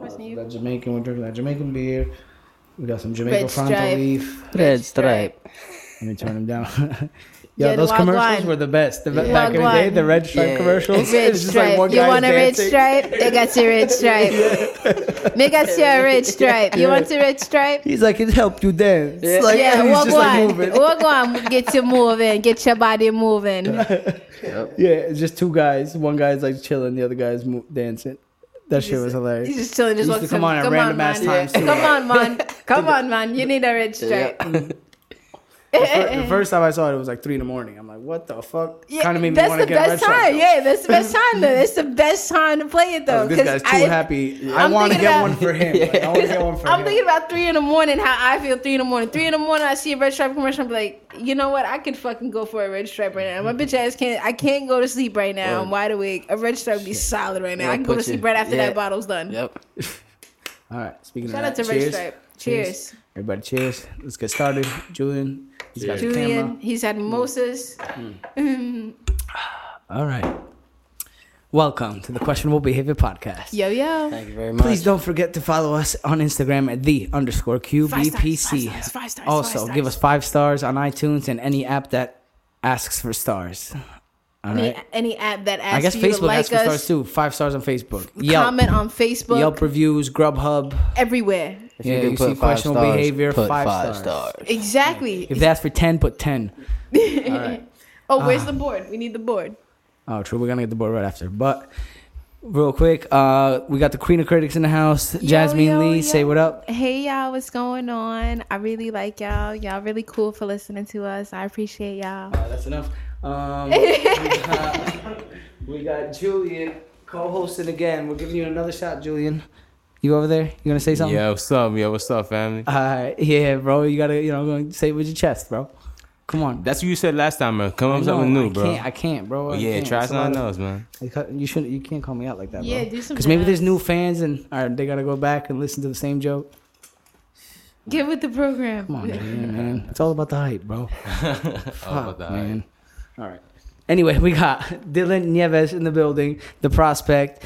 you. That Jamaican. We're drinking that Jamaican beer. We got some Jamaican Red Fronto Stripe. leaf. Red Stripe. Let me turn them down. Yo, Yeah, those the commercials Wagwan. were the best. Back in the Wagwan. day, the Red Stripe Yeah. commercials. Red It's just stripe. like one You guy want a red dancing. stripe? They got your red stripe. Make us your red stripe. You want a red stripe? He's like, it helped you dance. Yeah. Like, Yeah, he's walk just like on. moving. Walk on. Get you moving. Get your body moving. Yep. Yeah, it's just two guys. One guy's like chilling, the other guy's dancing. That shit was hilarious. He's just chilling. Just He walk used to come on at random ass times too. Come on, man. Come on, man. You need a red stripe. The first time I saw it, it was like 3 in the morning. I'm like, what the fuck? Yeah, Kind of made me that's want to the get Red best Stripe. time. Yeah, that's the best time. Though. It's the best time to play it though. This 'cause guy's too happy. I I'm want to thinking get about- one for him. Like, I want to get one for I'm him. thinking about 3 in the morning. How I feel 3 in the morning. 3 in the morning, I see a red stripe commercial. I'm like, you know what? I could fucking go for a red stripe right now. My bitch ass can't. I can't go to sleep right now. I'm wide awake. A red stripe would be solid right now. Yeah, I can go to put you- sleep right after yeah. that bottle's done. Yep. All right, speaking Shout of out that, to red cheers. stripe. Cheers. Everybody, cheers. Let's get started. Julian, he's got the Julian, camera. he's had mimosas. All right. Welcome to the Questionable Behavior Podcast. Yo, yo. Thank you very much. Please don't forget to follow us on Instagram at _QBPC. 5 stars. Also, give us 5 stars on iTunes and any app that asks for stars. All right. Any app that asks I guess you to Facebook like asks for stars us, too. 5 stars on Facebook. Yelp. comment on Facebook, Yelp reviews, Grubhub. everywhere. If Yeah, can you put see 5 questionable stars, behavior, put 5 stars. Exactly. If they ask for 10, put 10. All right. Oh, where's the board? We need the board. Oh, true. We're going to get the board right after. But real quick, we got the Queen of Critics in the house. Jasmine yo, Lee, yo. say what up. Hey, y'all. What's going on? I really like y'all. Y'all really cool for listening to us. I appreciate y'all. That's enough. We got Julian co-hosting again. We're giving you another shot, Julian. You over there? You gonna say something? Yeah, what's up? Yo, what's up, family? Yeah, bro. You gotta, go and say it with your chest, bro. Come on. That's what you said last time, man. Come up with No, something new, bro. I can't, bro. I Yeah, can't. try It's a lot something of- else, man. You can't call me out like that, bro. Yeah, do some Because maybe there's jabs. new fans and they gotta go back and listen to the same joke. Get with the program. Come on, Julian, man. It's all about the hype, bro. about that. Man. All right. Anyway, we got Dylan Nieves in the building, the prospect,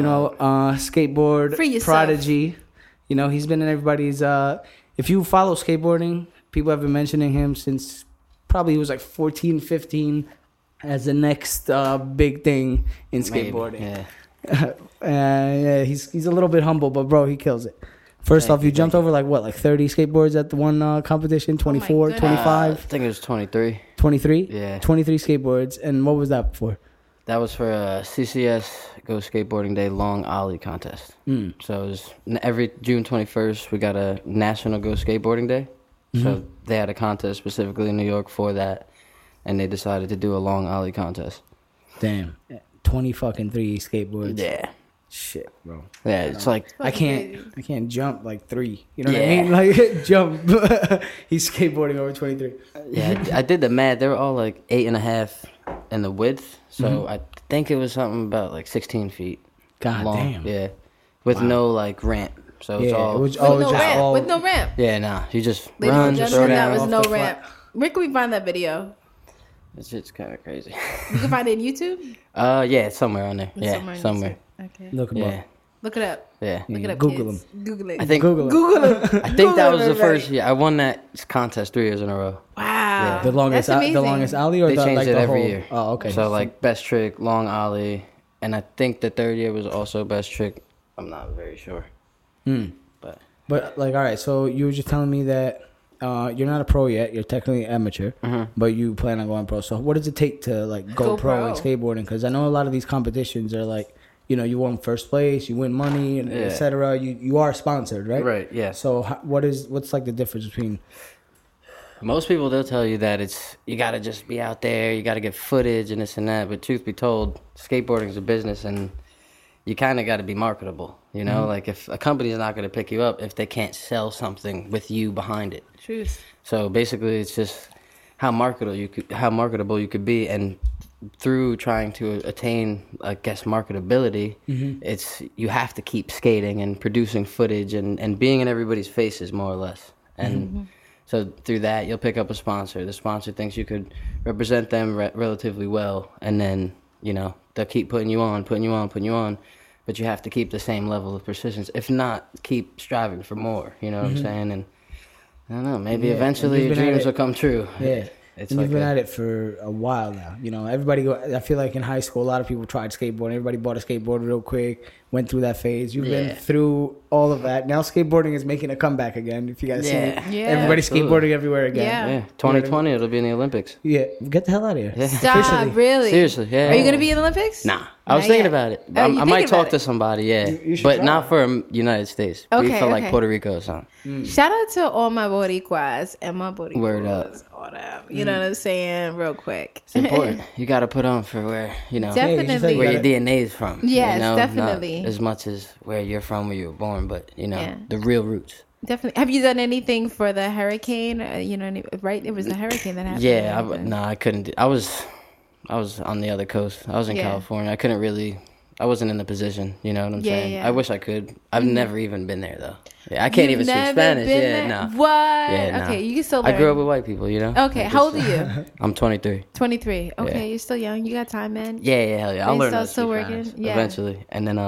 skateboard Free yourself. prodigy. He's been in everybody's. If you follow skateboarding, people have been mentioning him since probably he was like 14, 15 as the next big thing in Maybe, skateboarding. Yeah. Yeah, he's a little bit humble, but bro, he kills it. First Thank off, you you, jumped thank over like 30 skateboards at the one competition, 24, goodness. 25, I think it was 23. 23? Yeah. 23 skateboards. And what was that for? That was for a CCS Go Skateboarding Day Long Ollie contest. Mm. So it was every June 21st, we got a National Go Skateboarding Day. So they had a contest specifically in New York for that, and they decided to do a Long Ollie contest. Damn. 20 fucking 3 skateboards. Yeah. Shit, bro. Yeah, it's like, I can't jump like 3. You know what I Yeah. mean? Like jump. He's skateboarding over 23. yeah, I did the math. They were all like 8.5 in the width. So I think it was something about like 16 feet God long. damn. Yeah. With no like ramp. So it's Yeah, all. it was With all no just ramp. all. With no ramp. Yeah, nah. You just Ladies run, and throw gentlemen, that down. was off no the ramp. Where can we find that video? It's just kind of crazy. You can find it on YouTube? Yeah, it's somewhere on there. Yeah, on somewhere. YouTube. Okay. Look him Yeah, up. Look it up. yeah. Look it up, Google kids. Google it. I think Google it. Google it. I think that was the Google it, first right. year. I won that contest 3 years in a row. Wow. The longest, That's amazing. the longest alley, or They the, changed like it the every whole? year. Oh, okay. So like best trick, long ollie, and I think the third year was also best trick. I'm not very sure. But But like, all right. So you were just telling me that you're not a pro yet. You're technically amateur, but you plan on going pro. So what does it take to like go pro in skateboarding? Because I know a lot of these competitions are like, you won first place, you win money, and Yeah. etc. You are sponsored, right? Right, yeah. So what's like the difference between? most people, they'll tell you that you got to just be out there, you got to get footage and this and that. But truth be told, skateboarding is a business, and you kind of got to be marketable. Like if a company is not going to pick you up if they can't sell something with you behind it. Truth. So basically, it's just how marketable you could be, and through trying to attain, I guess, marketability, it's you have to keep skating and producing footage and being in everybody's faces more or less. And so through that, you'll pick up a sponsor. The sponsor thinks you could represent them relatively well, and then they'll keep putting you on, but you have to keep the same level of persistence. If not, keep striving for more. You know what I'm saying? And I don't know. Maybe eventually your dreams will come true. Yeah. It's and like you've been at it for a while now. You know, I feel like in high school, a lot of people tried skateboarding. Everybody bought a skateboard real quick, went through that phase. You've been through all of that. Now skateboarding is making a comeback again. If you guys see it, everybody's skateboarding everywhere again. Yeah, 2020, it'll be in the Olympics. Yeah, get the hell out of here. Yeah. Stop, really? Seriously, yeah. Are you going to be in the Olympics? Nah. I was thinking about it. Oh, I might talk to somebody, You should but try. not for United States. Okay, Maybe for like okay. Puerto Rico or something. Shout out to all my Boricuas and my Boricuas. Word up. All them. You know what I'm saying? Real quick. It's important. You got to put on for where, Definitely. where your DNA is from. Yes, you know? definitely. Not as much as where you're from, where you were born, but, Yeah. the real roots. Definitely. Have you done anything for the hurricane? Right? It was the hurricane that happened. Yeah, right? I couldn't. I was on the other coast. I was in California. I couldn't really. I wasn't in the position. You know what I'm saying? Yeah. I wish I could. I've never even been there though. Yeah, I can't You've even speak never Spanish. been Yeah, there? no. What? Yeah, nah. Okay, you can still learn. I grew up with white people. Okay, how old are you? I'm 23. 23. Okay, Yeah. you're still young. You got time, man. Yeah, hell yeah. I'll And learn still- how to still speak working? Spanish Yeah. eventually, and then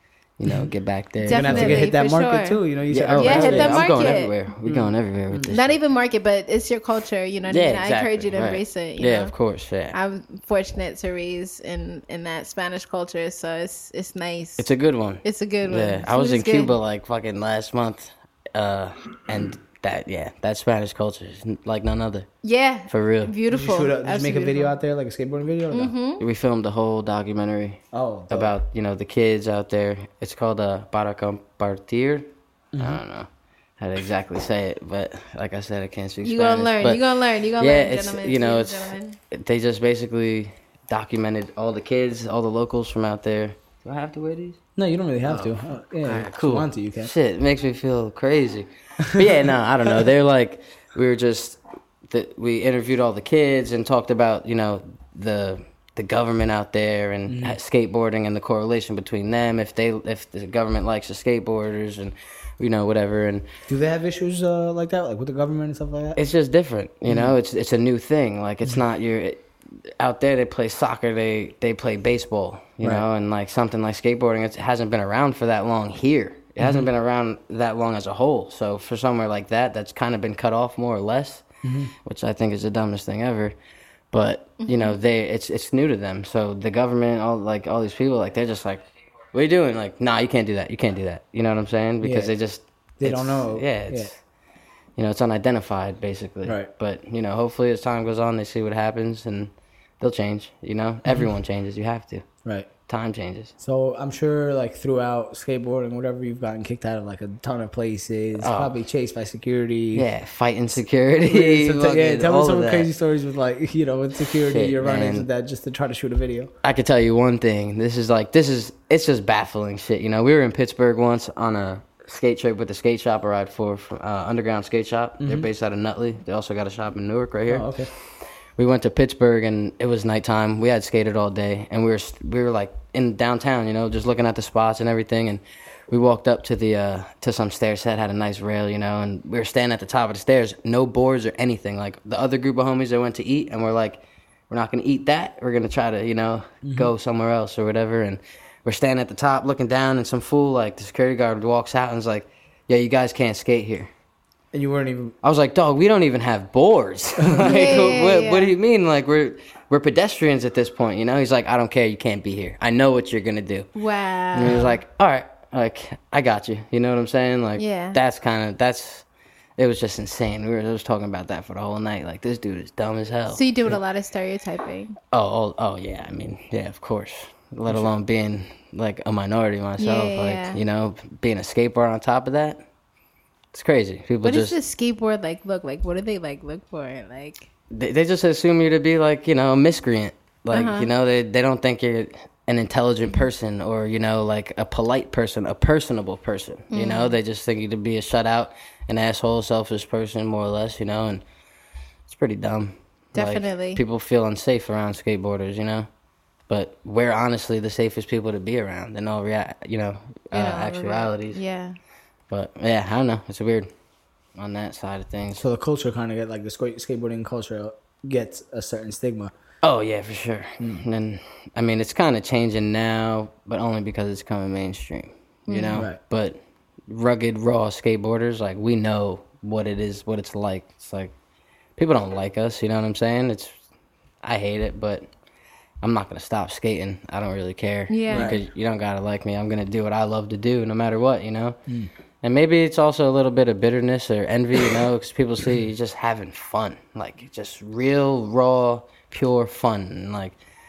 get back there. You're gonna have to Definitely, hit that for market sure. too. You know, you said Yeah, hit that I'm going market. everywhere. We're going everywhere with this. Not shit. even market, but it's your culture. You know what I Yeah, mean? I exactly. encourage you to Right. embrace it. Yeah, know? of course. Yeah. I'm fortunate to raise in that Spanish culture, so it's nice. It's a good one. It's a good one. Yeah, I was Food in is good. Cuba like fucking last month, and that Spanish culture is like none other. Yeah, For real. beautiful. Did you make a Absolutely video out there, like a skateboarding video? Or no? We filmed a whole documentary Oh, dope. about the kids out there. It's called Para Compartir. I don't know how to exactly say it, but like I said, I can't speak You Spanish. gonna learn. but You gonna learn. You gonna yeah, learn, it's gentlemen. it's Gentlemen. they just basically documented all the kids, all the locals from out there. Do I have to wear these? No, you don't really have to. Yeah, Alright, if cool. you want to, you can. Shit, it makes me feel crazy. But yeah, no, I don't know. They're like, we interviewed all the kids and talked about, the government out there and skateboarding and the correlation between them, if the government likes the skateboarders and, whatever. And Do they have issues like that, like with the government and stuff like that? it's just different, it's a new thing. Like, it's not out there they play soccer, they play baseball, you know, and like something like skateboarding, it hasn't been around for that long here. It hasn't been around that long as a whole. So for somewhere like that's kind of been cut off more or less, which I think is the dumbest thing ever. But it's new to them. So the government, all these people, like they're just like, "What are you doing?" Like, "Nah, you can't do that. You can't do that." You know what I'm saying? Because Yeah. They it's- don't know. Yeah, it's unidentified basically. Right. But hopefully as time goes on, they see what happens and they'll change. Everyone changes. You have to. Right. Time changes. So I'm sure, like throughout skateboarding, whatever, you've gotten kicked out of like a ton of places, probably chased by security. Yeah, fighting security. So fucking tell me all some of that. crazy stories with like with security, Shit, your run-ins man. with that just to try to shoot a video. I could tell you one thing. It's just baffling shit. We were in Pittsburgh once on a skate trip with the skate shop I ride for, Underground Skate Shop. They're based out of Nutley. They also got a shop in Newark right here. Oh, okay. We went to Pittsburgh and it was nighttime. We had skated all day and we were like in downtown, just looking at the spots and everything. And we walked up to to some stair set, had a nice rail, and we were standing at the top of the stairs, no boards or anything. Like the other group of homies that went to eat, and we're like, we're not gonna eat that. We're gonna try to, go somewhere else or whatever. And we're standing at the top looking down, and some fool, like the security guard, walks out and is like, "Yeah, you guys can't skate here." And you weren't even. I was like, "Dog, we don't even have boards." Like, what do you mean? Like, we're pedestrians at this point, He's like, "I don't care. You can't be here. I know what you're gonna do." Wow. And he was like, "All right, like I got you." You know what I'm saying? Like, Yeah. It was just insane. We were just talking about that for the whole night. Like, this dude is dumb as hell. So you do a lot of stereotyping. Oh yeah. I mean, yeah, of course. Let alone being like a minority myself. Yeah. Like, being a skateboarder on top of that. It's crazy. People What just does the skateboard look like? What do they look for? Like, they just assume you to be like, a miscreant. Like, they don't think you're an intelligent person or, like a polite person, a personable person. They just think you to be a shutout, an asshole, selfish person, more or less, and it's pretty dumb. Definitely. Like, people feel unsafe around skateboarders, but we're honestly the safest people to be around in all actualities. Yeah. But yeah, I don't know. It's weird on that side of things. So the culture kind of get like the skateboarding culture gets a certain stigma. Oh yeah, for sure. And then, I mean, it's kind of changing now, but only because it's coming mainstream, you know. Right. But rugged, raw skateboarders, like we know what it is, what it's like. It's like people don't like us, you know what I'm saying? I hate it, but I'm not gonna stop skating. I don't really care. Yeah. Because you don't gotta like me. I'm gonna do what I love to do, no matter what, you know. And maybe it's also a little bit of bitterness or envy, you know, because people see you just having fun, like just real, raw, pure fun. And like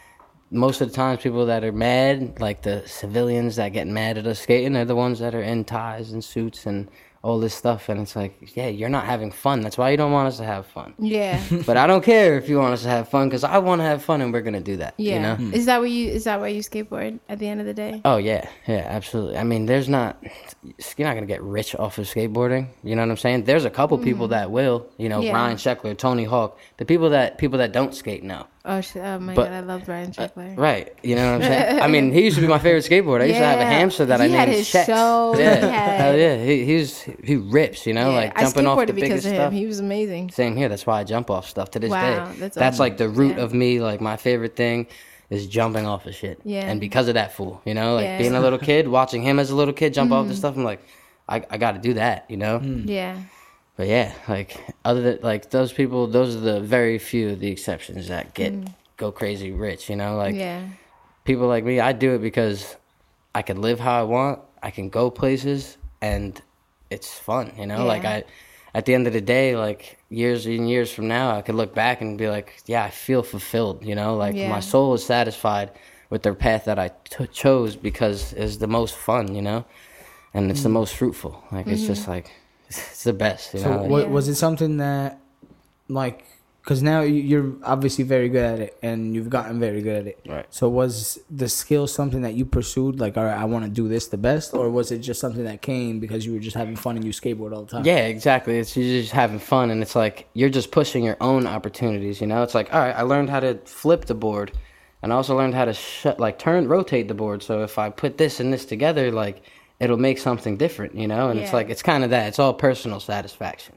most of the times, people that are mad, like the civilians that get mad at us skating, they're the ones that are in ties and suits and all this stuff. And it's like, yeah, you're not having fun. That's why you don't want us to have fun. Yeah. But I don't care if you want us to have fun, because I want to have fun, and we're gonna do that. Yeah. You know? Is that why you skateboard at the end of the day? Oh yeah, absolutely. I mean, you're not gonna get rich off of skateboarding. You know what I'm saying? There's a couple people that will. You know, Yeah. Ryan Sheckler, Tony Hawk. The people that don't skate now. Oh shit! Oh my But- god, I love Brian Sheckler. Right. You know what I'm saying? I mean, he used to be my favorite skateboarder. I used to have a Yeah. hamster that I He had named his Shex. show. He Yeah. had- Hell yeah. He rips. You know, Yeah, like I jumping off the skateboarded because biggest of him. stuff. He was amazing. Same here. That's why I jump off stuff to this Wow, day. that's That's awesome. like the root Yeah. of me. Like my favorite thing is jumping off of shit. Yeah. And because of that fool, you know, like Yeah. being a little kid, watching him as a little kid jump off the stuff, I'm like, I got to do that, you know. Yeah. But yeah, like other than like those people, those are the very few of the exceptions that go crazy rich, you know. Like Yeah. people like me, I do it because I can live how I want. I can go places, and it's fun, you know. Yeah. Like at the end of the day, like years and years from now, I could look back and be like, yeah, I feel fulfilled, you know. Like Yeah. my soul is satisfied with the path that I chose, because it's the most fun, you know, and it's the most fruitful. Like it's just like it's the best, you So know. Like, was it something that, like, because now you're obviously very good at it, and you've gotten very good at it. Right. So was the skill something that you pursued, like, all right, I want to do this the best, or was it just something that came because you were just having fun and you skateboard all the time? Yeah, exactly. It's you're just having fun, and it's like you're just pushing your own opportunities. You know, it's like, all right, I learned how to flip the board, and I also learned how to rotate the board. So if I put this and this together, like it'll make something different. You know, and it's Yeah. like it's kind of that. It's all personal satisfaction.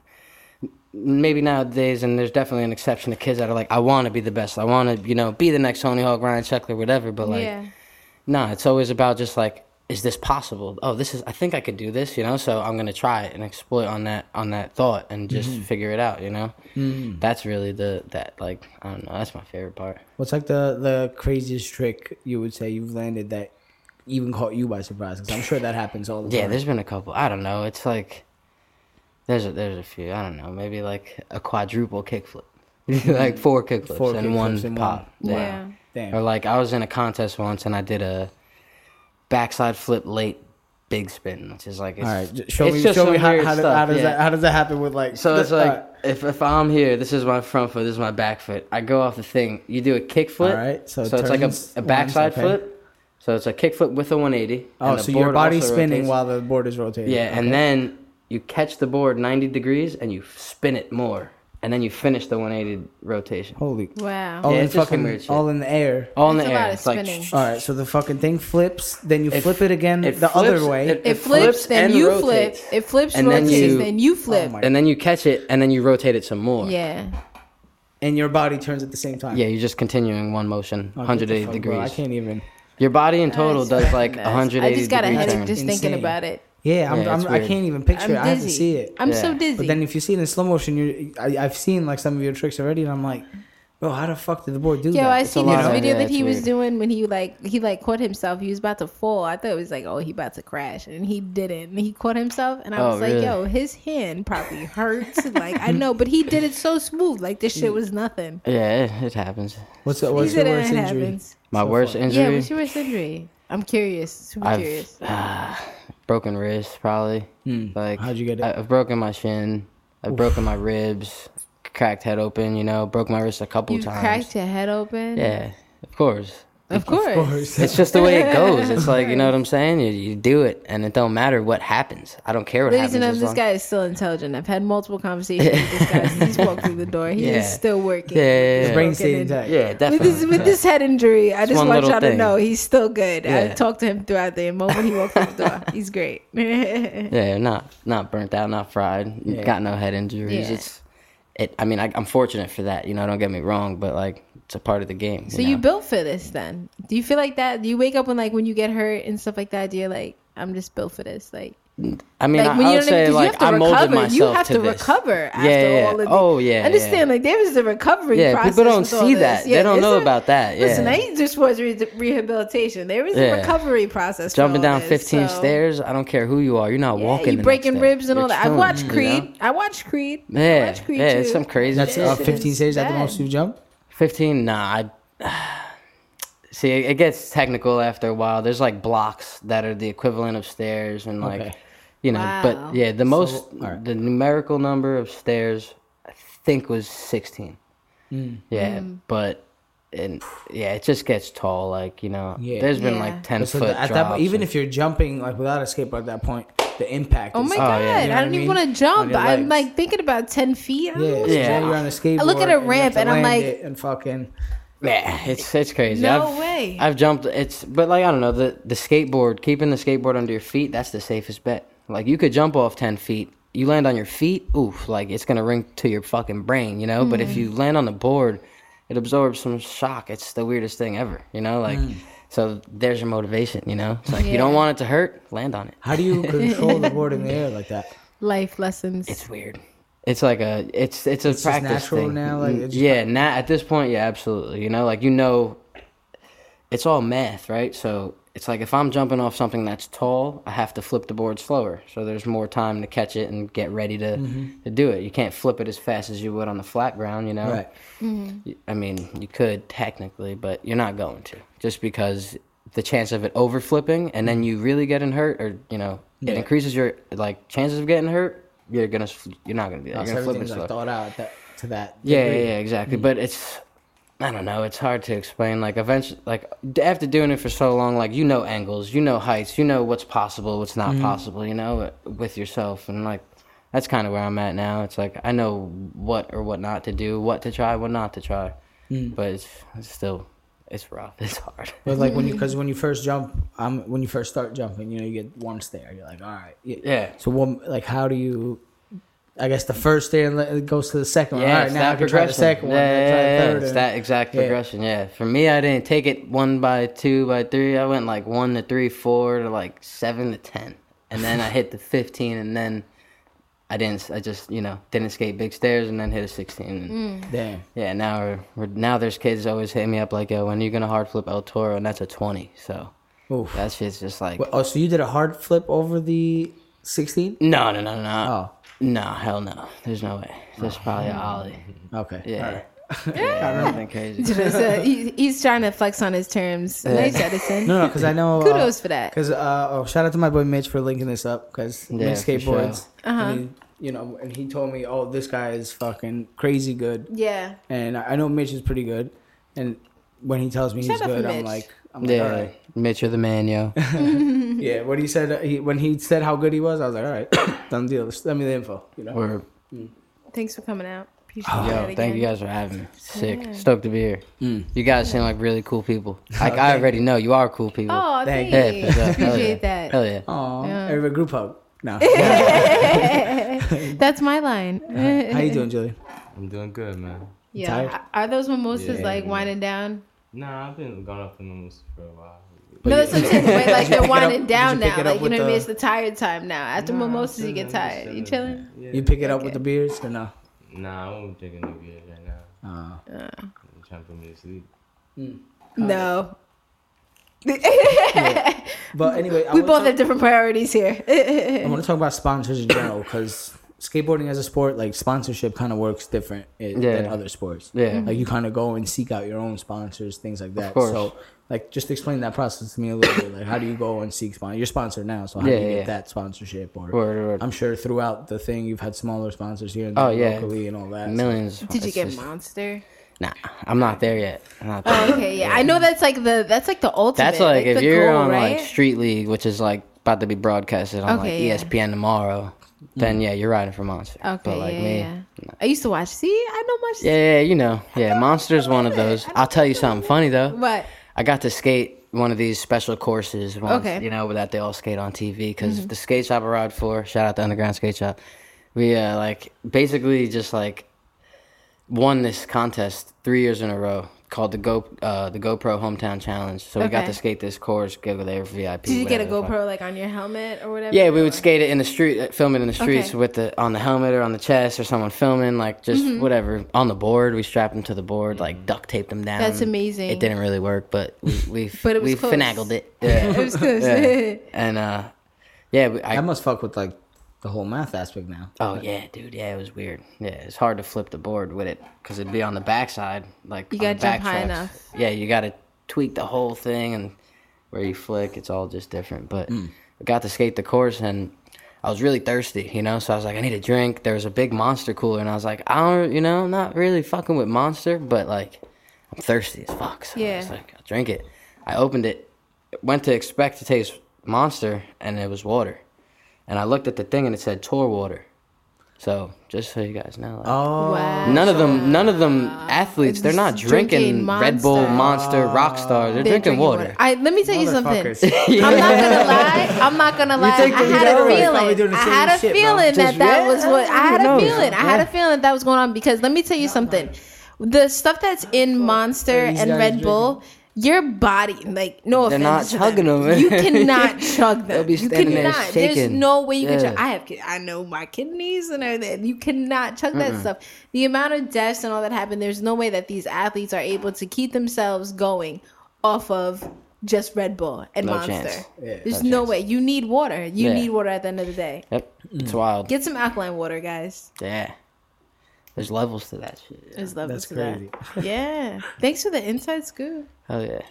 Maybe nowadays, and there's definitely an exception to kids that are like, I want to be the best. I want to, you know, be the next Tony Hawk, Ryan Sheckler, whatever. But like, Yeah. nah, it's always about just like, is this possible? Oh, I think I could do this, you know. So I'm gonna try it and exploit on that thought and just figure it out, you know. That's really like I don't know. That's my favorite part. What's like the craziest trick you would say you've landed that even caught you by surprise? Because I'm sure that happens all the Yeah, time. there's been a couple. I don't know. It's like there's a few. I don't know. Maybe like a quadruple kickflip, like four kickflips Four and kickflips one in pop. one. Yeah. Damn. Or like I was in a contest once and I did a backside flip late big spin, which is like it's, All right, show it's me just how, some weird how stuff, does yeah. that how does that happen with like? So it's like all right. if I'm here, this is my front foot, this is my back foot. I go off the thing. You do a kick flip. All right, so it's it like turns a backside once, okay. flip. So it's a kick flip with a 180. Oh, and the so your board body's also spinning rotates. while the board is rotating. Yeah, and Okay. then you catch the board 90 degrees and you spin it more, and then you finish the 180 rotation. Holy. Wow. All Yeah, in it's just some fucking weird shit. all in the air. All in That's the a lot air. of It's like spinning. All right, so the fucking thing flips, then you It- flip it again it the other flips, way. It flips, then and you rotates. flip. It flips, And then rotates, you- then you flip. Oh my- and then you catch it, and then you rotate it some more. Yeah. and your body turns at the same time. Yeah, you're just continuing one motion, Oh, get the 180 fuck, degrees. bro, I can't even. Your body in total That's does like nuts. 180 I just got a degree headache turn. just Insane. thinking about it. Yeah, Yeah, it's I weird. can't even picture I'm it. I have to dizzy. see it. I'm so Yeah. dizzy. But then if you see it in slow motion, I've seen like some of your tricks already, and I'm like, bro, how the fuck did the board do Yo, that? I It's a seen lot this of- video yeah, that it's he was weird. doing when he caught himself. He was about to fall. I thought it was like, oh, he about to crash, and he didn't. And he caught himself, and I Oh, was like, really? yo, his hand probably hurts. Like I know, but he did it so smooth. Like this shit was nothing. Yeah, it happens. What's He your said it worst injury? happens. My So worst far? injury? Yeah, what's your worst injury? I'm curious. Super curious. Broken wrist, probably. Like, How'd you get it? I've broken my shin. I've broken my ribs. Cracked head open, you know. Broke my wrist a couple You times. cracked your head open. Yeah, of course. Of course. It's just the way it goes. It's like, you know what I'm saying? You do it, and it don't matter what happens. I don't care what Ladies and happens. gentlemen, this guy is still intelligent. I've had multiple conversations with this guy since he's walked through the door. He Yeah. is still working. Yeah. His brain Broken stayed in- intact. Yeah, definitely. With this head injury, I just one want little y'all to thing. know he's still good. I Yeah. talked to him throughout the moment he walked through the door. He's great. Yeah, not burnt out, not fried. Yeah. Got no head injuries. Yeah. I mean, I'm fortunate for that. You know, don't get me wrong, but like it's a part of the game. So you built for this then? Do you feel like that? Do you wake up when you get hurt and stuff like that? Do you like, I'm just built for this? Like, I mean, like, I would say like I molded myself You have to to this. recover after all of this. Oh yeah. Understand? Like there is a recovery process. People don't with all see this. that. Yeah, they don't know there's about that. Yeah. Listen, I ain't just was rehabilitation. There is a recovery process. Jumping for all down this, 15 so. stairs. I don't care who you are. You're not walking. You breaking ribs and all that. I watched Creed. Creed. I watched Creed. Yeah, Creed yeah. too. It's some crazy. That's shit. 15 stairs at the bad. most you jump. 15. Nah. See, it gets technical after a while. There's like blocks that are the equivalent of stairs, and like. Okay. You know, Wow. but yeah, the most, alright. the numerical number of stairs, I think was 16. Yeah, but, and yeah, it just gets tall. Like, you know, Yeah. there's been Yeah. like 10 So foot at drops. that, even if you're jumping like without a skateboard at that point, the impact. Oh is my Oh, god! yeah. You know I what don't I even mean? want to On jump. your I'm legs. like thinking about 10 feet. I don't Yeah, know so Yeah. you're on a skateboard. I look at a and you ramp have to and I'm land like- it and fucking. yeah, it's crazy. No way. I've jumped. But like I don't know, the skateboard, keeping the skateboard under your feet, that's the safest bet. Like you could jump off 10 feet, you land on your feet, oof, like it's gonna ring to your fucking brain, you know. But if you land on the board, it absorbs some shock. It's the weirdest thing ever, you know. Like, so there's your motivation, you know. It's like you don't Yeah. want it to hurt, land on it. How do you control the board in the air like that? Life lessons. It's weird. It's like it's a just practice natural thing. now, like, it's just yeah, at this point, yeah, absolutely. You know, like it's all math, right? So it's like if I'm jumping off something that's tall, I have to flip the board slower, so there's more time to catch it and get ready to do it. You can't flip it as fast as you would on the flat ground, you know. Right. I mean, you could technically, but you're not going to, just because the chance of it over flipping and then you really getting hurt, or you know, it increases your like chances of getting hurt. You're not gonna be. You're So gonna flip it everything's slow. like thought out to that. Yeah, degree. yeah, exactly. But I don't know. It's hard to explain. Like eventually, like after doing it for so long, like you know angles, you know heights, you know what's possible, what's not possible. You know, with yourself, and like that's kind of where I'm at now. It's like I know what or what not to do, what to try, what not to try. But it's still, it's rough. It's hard. But like when you first jump, when you first start jumping, you know, you get one stair. You're like, all right. Yeah. So what? Like, how do you? I guess the first stair it goes to the second one. Yeah, All right, it's now I that can try the progression. second one. then try the third, It's and- that exact Yeah. progression. Yeah. For me, I didn't take it 1 by 2 by 3. I went like 1 to 3, 4 to like 7 to 10, and then I hit the 15, and then I just didn't skate big stairs, and then hit a 16. And Damn. yeah, now there's kids always hitting me up like, yo, when are you gonna hard flip El Toro? And that's a 20. So Oof. that shit's just like, Oh, so you did a hard flip over the 16? no. Oh, No, hell no. There's no way. There's probably an ollie. okay. Yeah. All right. Nothing crazy. He's trying to flex on his terms. Nice, Edison. No, because I know. Kudos for that. Because shout out to my boy Mitch for linking this up. Because Yeah, Mitch for skateboards, sure. and and he told me, oh, this guy is fucking crazy good, Yeah. and I know Mitch is pretty good, and when he tells me Shout he's out for good, I'm Mitch. like, all Yeah, right. Mitch, you're the man, yo. Yeah, what he said, when he said how good he was, I was like, all right, done deal. Just send me the info. You know. Or Thanks for coming out. Appreciate yo, it thank you again. guys for having me. Sick, Yeah. stoked to be here. You guys seem like really cool people. Like I already know you are cool people. Oh, Thank thank you. you. Yeah, for sure. Hell yeah. Appreciate that. Hell yeah. Aw, Yeah. everybody group hug. No. That's my line. How you doing, Julian? I'm doing good, man. Yeah. Tired? Are those mimosas Yeah. like winding down? Nah, I've been going up in the moose for a while. No, that's what I'm saying. But like they're pick it up- winding down did you pick now. it up Like, you with know what I mean? the- It's the tired time now. After Nah, mimosas, you I'm get chilling, tired. I'm You chilling. chilling? Yeah. You pick it up Okay. with the beers or no? Nah, I won't be drinking no beer right now. Uh, You're trying to put me to sleep. No. but anyway, I We wanna both talk- have different priorities here. I want to talk about sponsors in general because skateboarding as a sport, like sponsorship, kind of works different than Yeah. other sports. Yeah. Like you kind of go and seek out your own sponsors, things like that. course. So, like, just explain that process to me a little bit. Like, how do you go and seek sponsor? You're sponsored now, so how do Yeah, you get yeah. that sponsorship? Or Word. I'm sure throughout the thing, you've had smaller sponsors here and Oh, there yeah. locally and all that. Millions. Did you It's get just- Monster? Nah, I'm not there yet. I'm not there. Oh, okay, yeah. I know that's like the ultimate. That's like if the you're goal, on right? like Street League, which is like about to be broadcasted on Okay, like yeah. ESPN tomorrow, then yeah, you're riding for Monster. Okay, but like yeah, me, yeah. I used to watch. See, I know much. yeah, you know, yeah, Monster's one of those. I'll tell you something funny though. But I got to skate one of these special courses once, Okay. you know, that they all skate on TV because the skate shop I ride for, shout out to Underground Skate Shop, we like basically just like won this contest 3 years in a row called the GoPro Hometown Challenge. So we got Okay. to skate this course, go there for VIP. Did you get a whatever the fuck. GoPro like on your helmet or whatever? Yeah, we would skate it in the street, film it in the streets Okay. on the helmet or on the chest or someone filming, like just whatever. On the board, we strapped them to the board, like duct taped them down. That's amazing. It didn't really work, but we But it was close. finagled it. Yeah. It was close. Yeah. And I must fuck with like the whole math aspect now. oh yeah, dude, yeah, it was weird. Yeah, it's hard to flip the board with it because it'd be on the backside, like You on the gotta jump back high tracks. enough. Yeah, you got to tweak the whole thing, and where you flick, it's all just different. But I got to skate the course, and I was really thirsty, you know. So I was like, I need a drink. There was a big Monster cooler, and I was like, I don't, you know, I'm not really fucking with Monster, but like, I'm thirsty as fuck. So I was Yeah. like, I'll drink it. I opened it, went to expect to taste Monster, and it was water. And I looked at the thing, and it said Tor water. So just so you guys know, like, Oh, Wow. none of them athletes. They're not drinking Red Bull, Monster, Rockstar. They're drinking water. Let me tell you something. Motherfuckers. I'm not gonna lie. think I that had a everybody's probably doing feeling. the I same had a shit, bro. feeling that Just- was what. I had who a knows? feeling. I had a feeling that was going on because let me tell you something. The stuff that's in Monster these and guys Red Bull. Your body, like, no They're offense, not chugging them. You cannot chug them. They'll be You standing there cannot. There's shaking. no way you can Yeah. chug. I know my kidneys and everything. You cannot chug that stuff. The amount of deaths and all that happened. There's no way that these athletes are able to keep themselves going off of just Red Bull and No Monster. chance. There's no no chance. way. You need water. You Yeah. need water at the end of the day. Yep, it's wild. Get some alkaline water, guys. Yeah, there's levels to that shit. There's levels That's to crazy. that. Yeah. Thanks for the inside scoop. Hell yeah.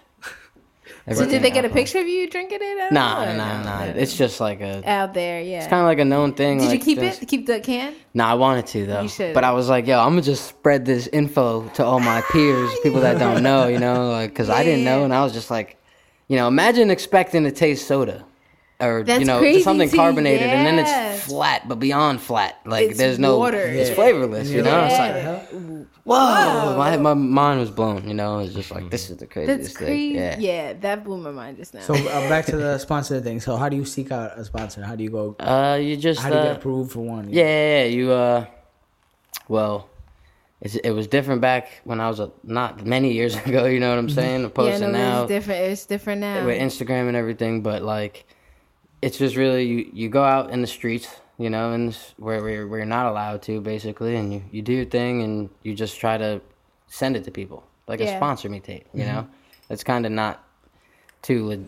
So did they get a picture of you drinking it? At all, Nah, or nah, no? nah. It's just like a. Out there, yeah. It's kind of like a known thing. Did you like keep this- it? Keep the can? Nah, I wanted to though. You should. But I was like, yo, I'm gonna just spread this info to all my peers, people that don't know, you know, like because I didn't know, Yeah. and I was just like, you know, imagine expecting to taste soda, or That's you know, crazy something too, carbonated, and then yeah. it's flat, but beyond flat. Like It's there's no, water. it's Yeah. flavorless, you know. It's Yeah. like, whoa, my mind was blown, you know. It's just like this is the craziest That's thing. crazy. Yeah. Yeah, that blew my mind just now. So back to the sponsor thing. So how do you seek out a sponsor? How do you go? You just How do you get approved for one? Yeah, you well, it was different back when I was not many years ago. You know what I'm saying? Opposed yeah, to no, now it's different. It's different now. with Instagram and everything. But like, it's just really you go out in the streets, you know, and where we're not allowed to basically, and you do your thing, and you just try to send it to people like a Yeah. sponsor me tape. You know, it's kind of not too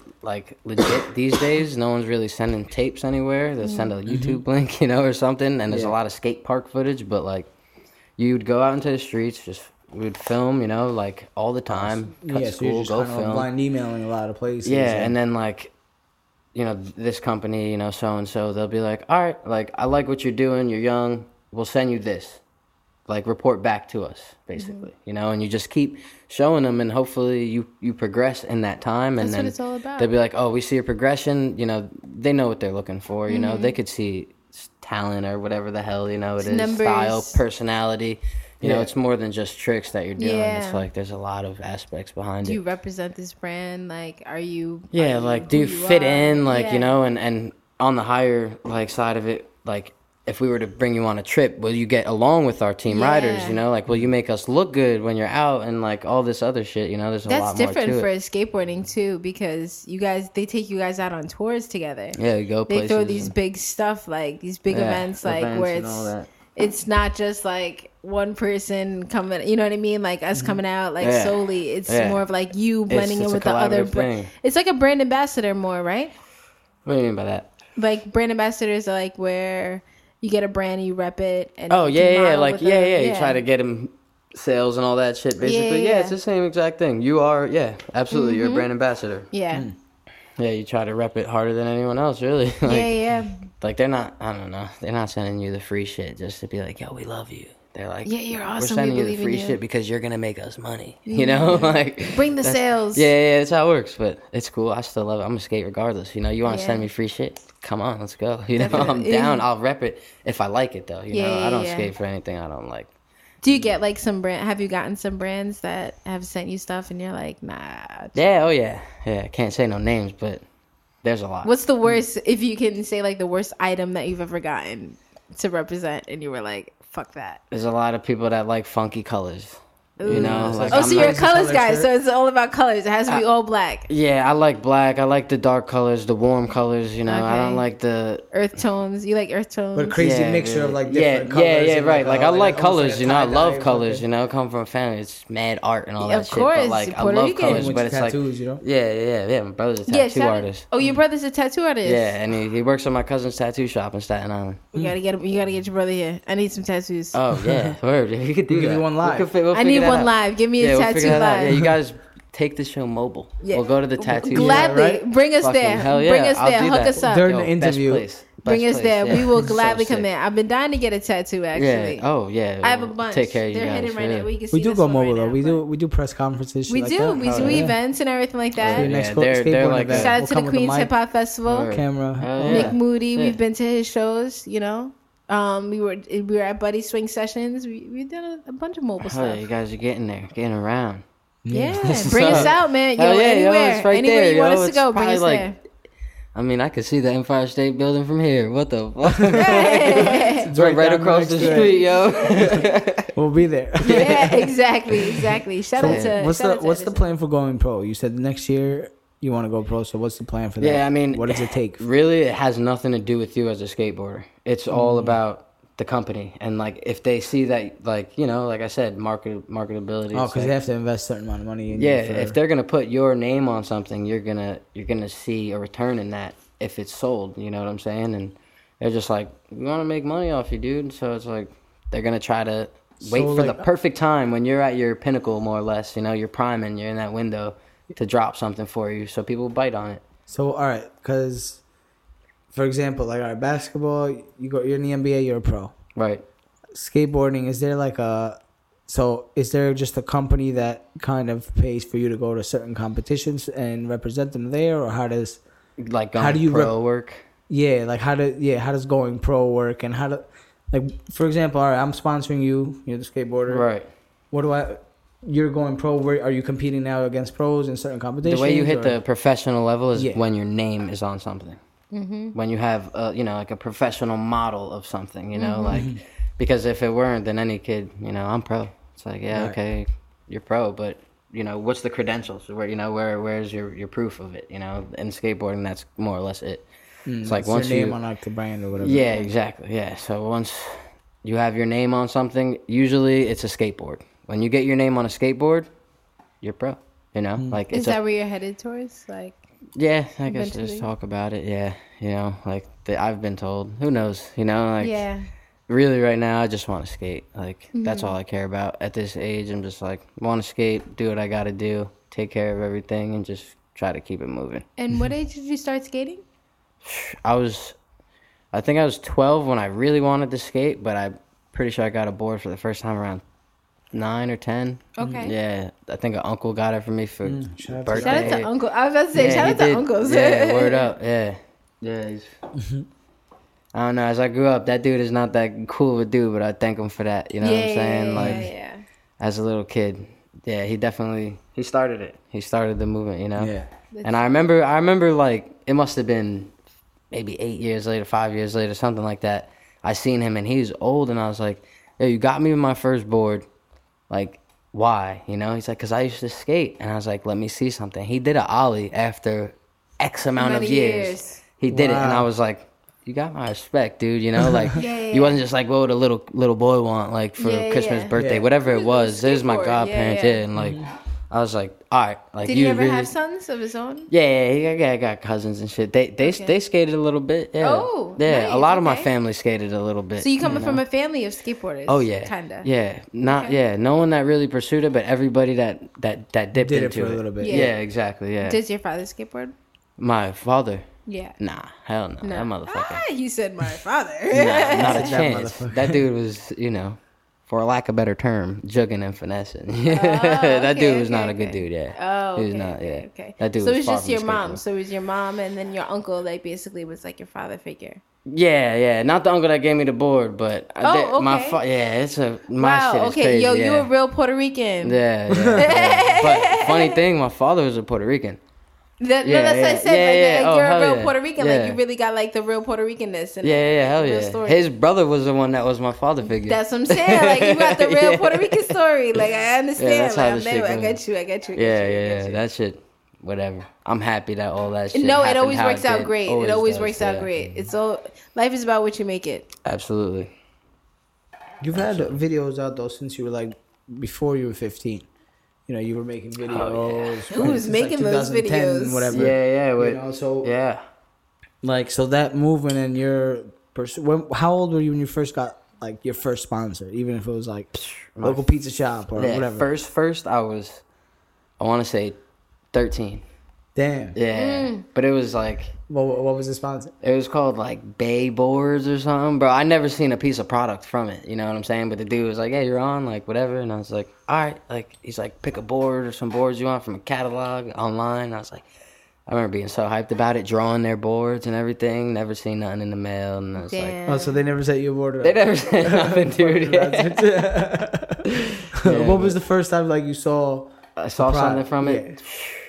legit these days. No one's really sending tapes anywhere. They'll send a YouTube link, you know, or something. And there's a lot of skate park footage, but like you'd go out into the streets, we would film, you know, like all the time. Cut Yeah, so you're school, just go kind of film. blind emailing a lot of places. Yeah, and then like, you know, this company, you know, so and so, they'll be like, all right, like I like what you're doing. You're young. We'll send you this. Like report back to us, basically, you know, and you just keep showing them, and hopefully you progress in that time, and That's then what it's all about. they'll be like, oh, we see your progression, you know, they know what they're looking for, you know, they could see talent or whatever the hell, you know, it is, numbers. style, personality, you know, Yeah. it's more than just tricks that you're doing. Yeah. It's like there's a lot of aspects behind Do it. you represent this brand? Like, are you? Yeah, are like who do you you fit are? in, like, Yeah. you know, and on the higher like side of it, like if we were to bring you on a trip, will you get along with our team riders, Yeah. you know? Like will you make us look good when you're out and like all this other shit, you know? There's a That's lot more different to for it. skateboarding too, because they take you guys out on tours together. Yeah, you go They places. throw these and- big stuff, like these big Yeah, events, like events where and all that. it's not just like one person coming, you know what I mean? Like us coming out like Mm-hmm. Yeah. solely. It's Yeah. more of like you blending it's in a with the other collaborative brand. thing. It's like a brand ambassador more, right? What do you mean by that? Like brand ambassadors are like where you get a brand, you rep it, and Oh you yeah, yeah, model like with yeah, them. yeah. You try to get them sales and all that shit. Basically, Yeah. it's the same exact thing. You are, yeah, absolutely. You're a brand ambassador. Yeah, Yeah, you try to rep it harder than anyone else, really. like, yeah. Like they're not, I don't know, they're not sending you the free shit just to be like, yo, we love you. They're like, Yeah, you're awesome, We're we sending you the believe in free you." shit because you're gonna make us money. You know, like Bring the that's- sales. Yeah, that's how it works. But it's cool. I still love it. I'm gonna skate regardless. You know, you want to Yeah. send me free shit? Come on, let's go. You know, I'm Definitely. down. I'll rep it if I like it though. You Yeah, know, yeah, I don't yeah. skate for anything I don't like. Do you get like some brand? Have you gotten some brands that have sent you stuff and you're like, nah? Yeah, oh yeah, yeah. I can't say no names, but there's a lot. What's the worst? If you can say like the worst item that you've ever gotten to represent, and you were like, fuck that. There's a lot of people that like funky colors. You know, like so you're a colors guy, shirt. so it's all about colors. It has to be all black. Yeah, I like black. I like the dark colors, the warm colors. You know, I don't Okay. like the Earth tones. You like earth tones? But crazy mixture of like different colors. yeah, and, right. Like I like almost colors. like You know, I tie-dye love or colors. something. You know, come from a family. It's mad art and all Yeah, that of shit. course, But like, I Puerto love Rican. colors, With but your it's like, tattoos, you know? yeah. My brother's a tattoo shout out- artist. Oh, your brother's a tattoo artist. Yeah, and he works at my cousin's tattoo shop in Staten Island. You gotta get him. You gotta get your brother here. I need some tattoos. Oh yeah, word. Yeah, you could do We'll that. give you one live. We'll I need figure that one out. live. Give me a We'll figure tattoo that out. live. Yeah, you guys take the show mobile. Yeah. We'll go to the tattoo Gladly, Yeah, right? bring us Fucking there. hell yeah, Bring us I'll there. do Hook that. us up. During Yo, the interview. Best place. Bring Best us place, there. yeah. We will So gladly come sick. there. I've been dying to get a tattoo. Actually, Yeah. Oh yeah. I have a bunch. Take care of you They're guys. hidden right yeah. now. We can see We do this go one mobile right though. now, We do press conferences. Shit We like do. that. We do Yeah. events and everything like So that. your Yeah, next they're skateboarding like event, Shout out we'll to come the with Queens mic, Hip Hop Festival. Word. camera. Hell yeah. Nick Moody, Shit. we've been to his shows. You know, we were at Buddy Swing Sessions. We've done a bunch of mobile Oh yeah, stuff. you guys are getting there, getting around. Yeah, What's bring us up? out, man. Yo, Hell yeah, yo, anywhere, it's right anywhere there, you want yo. us to It's go, bring probably us like- there. I mean, I could see the Empire State Building from here. What the fuck? It's right down across the next to it. street, yo. We'll be there. Yeah, exactly. Shout out to what's shout out to the Edison. plan for going pro? You said the next year you want to go pro. So what's the plan for that? Yeah, I mean, what does it take? Really, it has nothing to do with you as a skateboarder. It's all about the company, and like if they see that, like you know, like I said, marketability. Oh, it's because like- they have to invest a certain amount of money in. yeah, you for- if they're gonna put your name on something, you're gonna see a return in that if it's sold. You know what I'm saying? And they're just like, we want to make money off you, dude. So it's like they're gonna try to wait So, for like- the perfect time when you're at your pinnacle, more or less. You know, you're priming, you're in that window to drop something for you, so people bite on it. So all right, because for example, like all right, basketball, you're in the NBA, you're a pro. Right. Skateboarding, is there like is there just a company that kind of pays for you to go to certain competitions and represent them there, or how does Like How going do you pro work. how does going pro work, and for example, all right, I'm sponsoring you, you're the skateboarder. Right. You're going pro, where are you competing now against pros in certain competitions? The way you hit or- the professional level is Yeah. when your name is on something. When you have, like a professional model of something, like, because if it weren't, then any kid, I'm pro. It's like, yeah, Right. okay, you're pro, but, what's the credentials? Where's your proof of it? In skateboarding, that's more or less it. It's like It's once your name you, on like the brand or whatever. yeah, exactly, yeah. So once you have your name on something, usually it's a skateboard. When you get your name on a skateboard, you're pro. Like Is it's that where you're headed towards? Like, yeah, I guess eventually? just talk about it. Yeah, like I've been told. Who knows? Like yeah. really right now, I just want to skate. Like that's all I care about at this age. I'm just like want to skate, do what I got to do, take care of everything, and just try to keep it moving. And what age did you start skating? I think I was 12 when I really wanted to skate, but I'm pretty sure I got a board for the first time around 9 or 10. Okay. Yeah, I think an uncle got it for me for shout out to birthday. Shout out to Uncle. I was about to say, Yeah, shout he out to did. uncles. Yeah, word up. Yeah. He's, I don't know. As I grew up, that dude is not that cool of a dude, but I thank him for that. You know what I'm saying? Like, yeah. as a little kid, yeah, he started it. He started the movement, Yeah. And I remember like it must have been maybe 8 years later, 5 years later, something like that. I seen him and he was old, and I was like, "Yo, you got me with my first board. Like, why?" He's like, "Cause I used to skate," and I was like, "Let me see something." He did an ollie after X amount of Many years. He did it, and I Wow. was like, "You got my respect, dude." Like, Yeah. you wasn't just like, "What would a little boy want?" Like for Yeah, Christmas, yeah. birthday, Yeah. whatever it was. It was my skateboard. godparents, Yeah. and like, I was like, "All right." Like, Did you he ever really, have sons of his own? yeah, I got cousins and shit. They Okay. they skated a little bit. Yeah. Oh, yeah. nice, A lot of my okay. family skated a little bit. So you coming know? from a family of skateboarders? Oh yeah, kinda. Yeah, not Okay. yeah. No one that really pursued it, but everybody that dipped Did it into for a little bit. Yeah. Yeah, exactly. Yeah. Does your father skateboard? My father, Yeah. nah, hell no, that motherfucker. Ah, he said my father. Nah, not a That chance. motherfucker. That dude was, for a lack of a better term, jugging and finessing. okay, That dude was not okay, a good okay. dude. Yeah. Oh, He was okay, not. okay, Yeah. okay. That dude So was it was far just from your a mom. skateboarder. So it was your mom, and then your uncle. Like basically was like your father figure. Yeah. Not the uncle that gave me the board, but Oh, my okay. yeah, it's my Wow. shit is Okay. crazy. Yo, yeah. you a real Puerto Rican. Yeah. But funny thing, my father was a Puerto Rican. No, that's what I said. Like, you're a real yeah. Puerto Rican. Yeah. Like, you really got like the real Puerto Ricanness. And Hell real yeah. story. His brother was the one that was my father figure. That's what I'm saying. Like, you got the real Puerto Rican story. Like, I understand. that's how Like, the shit I goes. get you. I get you. Yeah. That shit, whatever. I'm happy that all that shit. No, it happened always how works out did. great. It always does, works out yeah. great. It's all life is about what you make it. Absolutely. You've had videos out though since you were like before you were 15. You know, you were making videos. Who was since, making those 2010, videos? Whatever. Yeah. You know, so Yeah. like, so that movement and your how old were you when you first got like your first sponsor? Even if it was like local pizza shop or whatever. First, I want to say 13. Damn. Yeah. But it was like, What was the sponsor? it was called like Bay Boards or something, bro. I never seen a piece of product from it, you know what I'm saying? But the dude was like, "Hey, you're on," like whatever, and I was like, "All right." Like he's like, "Pick a board or some boards you want from a catalog online." And I was like, I remember being so hyped about it, drawing their boards and everything. Never seen nothing in the mail, and I was like, Damn. Oh, so they never set you a board? they never said nothing, dude. Yeah. What was the first time like you saw? I saw something from Yeah. it.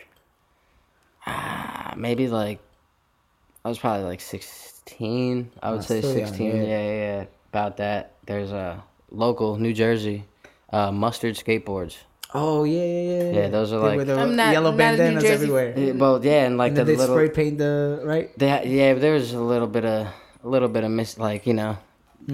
Maybe like I was probably like 16. I would say still young, 16. Yeah. About that. There's a local New Jersey Mustard skateboards. Oh yeah. Yeah, those are They like- with the I'm not yellow a New bandanas Jersey- everywhere. Well, yeah, and like And the then they little spray paint the right. there was a little bit of like, you know,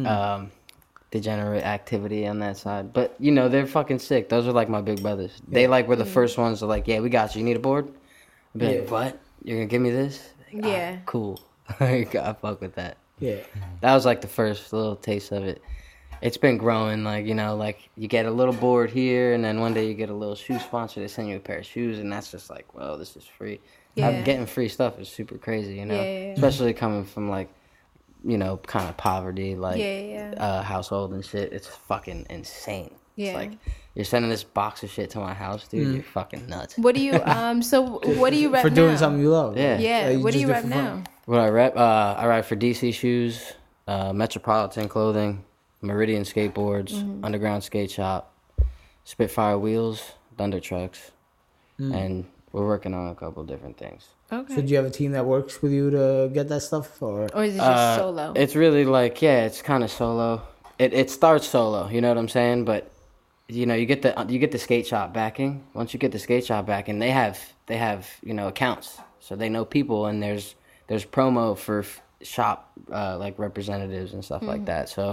degenerate activity on that side. But you know, they're fucking sick. Those are like my big brothers. They like were the first ones to like, yeah, we got you. You need a board? I'd be like, Yeah. what? You're gonna give me this? Like, Yeah. cool. I fuck with that. Yeah. That was like the first little taste of it. It's been growing, like, you know, like you get a little board here, and then one day you get a little shoe sponsor. They send you a pair of shoes, and that's just like, well, this is free. Yeah. Getting free stuff is super crazy, you know, Yeah. especially coming from like, you know, kind of poverty, like Yeah. household and shit. It's fucking insane. Yeah. It's like you're sending this box of shit to my house, dude. You're fucking nuts. What do you so what do you rep For doing now? something you love. Yeah. Yeah. What do just you do rep for fun. now? What I rep? I ride for DC Shoes, Metropolitan Clothing, Meridian Skateboards, Underground Skate Shop, Spitfire Wheels, Thunder Trucks, and we're working on a couple different things. Okay. So do you have a team that works with you to get that stuff, or Or is it just solo? It's really like, yeah, it's kind of solo. It starts solo, you know what I'm saying? But you know, you get the skate shop backing. Once you get the skate shop backing, they have you know, accounts, so they know people, and there's promo for shop like representatives and stuff like that. So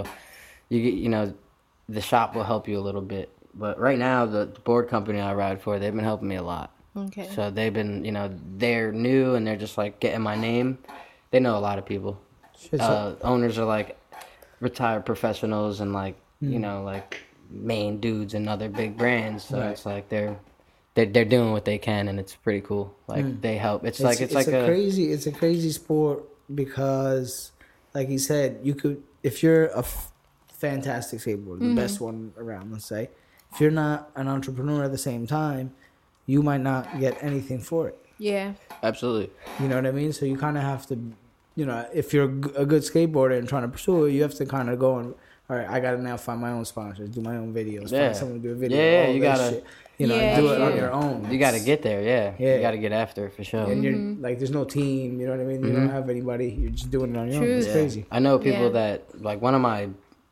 you know, the shop will help you a little bit. But right now, the board company I ride for, they've been helping me a lot. Okay. So they've been, you know, they're new and they're just like getting my name. They know a lot of people. Shit, so- Owners are like retired professionals and like, you know, like main dudes in other big brands. So Right. it's like they're doing what they can, and it's pretty cool. Like they help. It's like it's a crazy sport because, like he said, you could, if you're a fantastic skateboarder, the best one around, let's say, if you're not an entrepreneur at the same time, you might not get anything for it. Yeah. absolutely. You know what I mean? So you kind of have to, you know, if you're a good skateboarder and trying to pursue it, you have to kind of go and, all right, I got to now find my own sponsors, do my own videos, Yeah. find someone to do a video. Yeah, all you this gotta- shit. You know, Yeah, do it on yeah. your own. You got to get there, yeah. Yeah. You got to get after it for sure. And you're like, there's no team. You know what I mean? You don't have anybody. You're just doing it on your own. It's True. crazy. I know people Yeah. that like one of my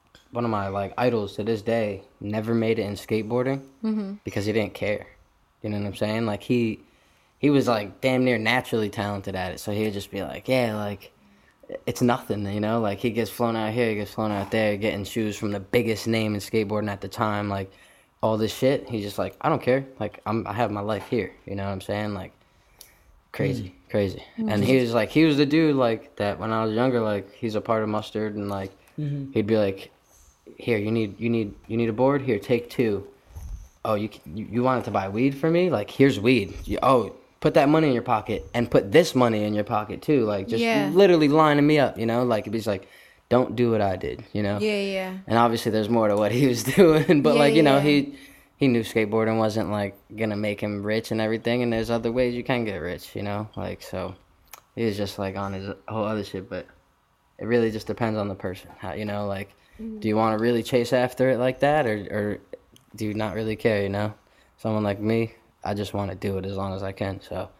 like idols to this day never made it in skateboarding because he didn't care. You know what I'm saying? Like he was like damn near naturally talented at it, so he'd just be like, yeah, like it's nothing, you know. Like he gets flown out here, he gets flown out there, getting shoes from the biggest name in skateboarding at the time, like all this shit. He's just like, I don't care. Like I have my life here. You know what I'm saying? Like crazy. And he was the dude like that when I was younger. Like he's a part of Mustard, and like he'd be like, here, you need a board. Here, take 2. Oh, you wanted to buy weed for me? Like here's weed. Put that money in your pocket and put this money in your pocket too. Like just literally lining me up. You know, like he's like, don't do what I did. You know. Yeah. And obviously, there's more to what he was doing, but Yeah, like you know, yeah. he knew skateboarding wasn't like gonna make him rich and everything, and there's other ways you can get rich, you know, like so. He was just like on his whole other shit, but it really just depends on the person. How, you know, like, do you want to really chase after it like that, or do you not really care? You know, someone like me, I just want to do it as long as I can. So,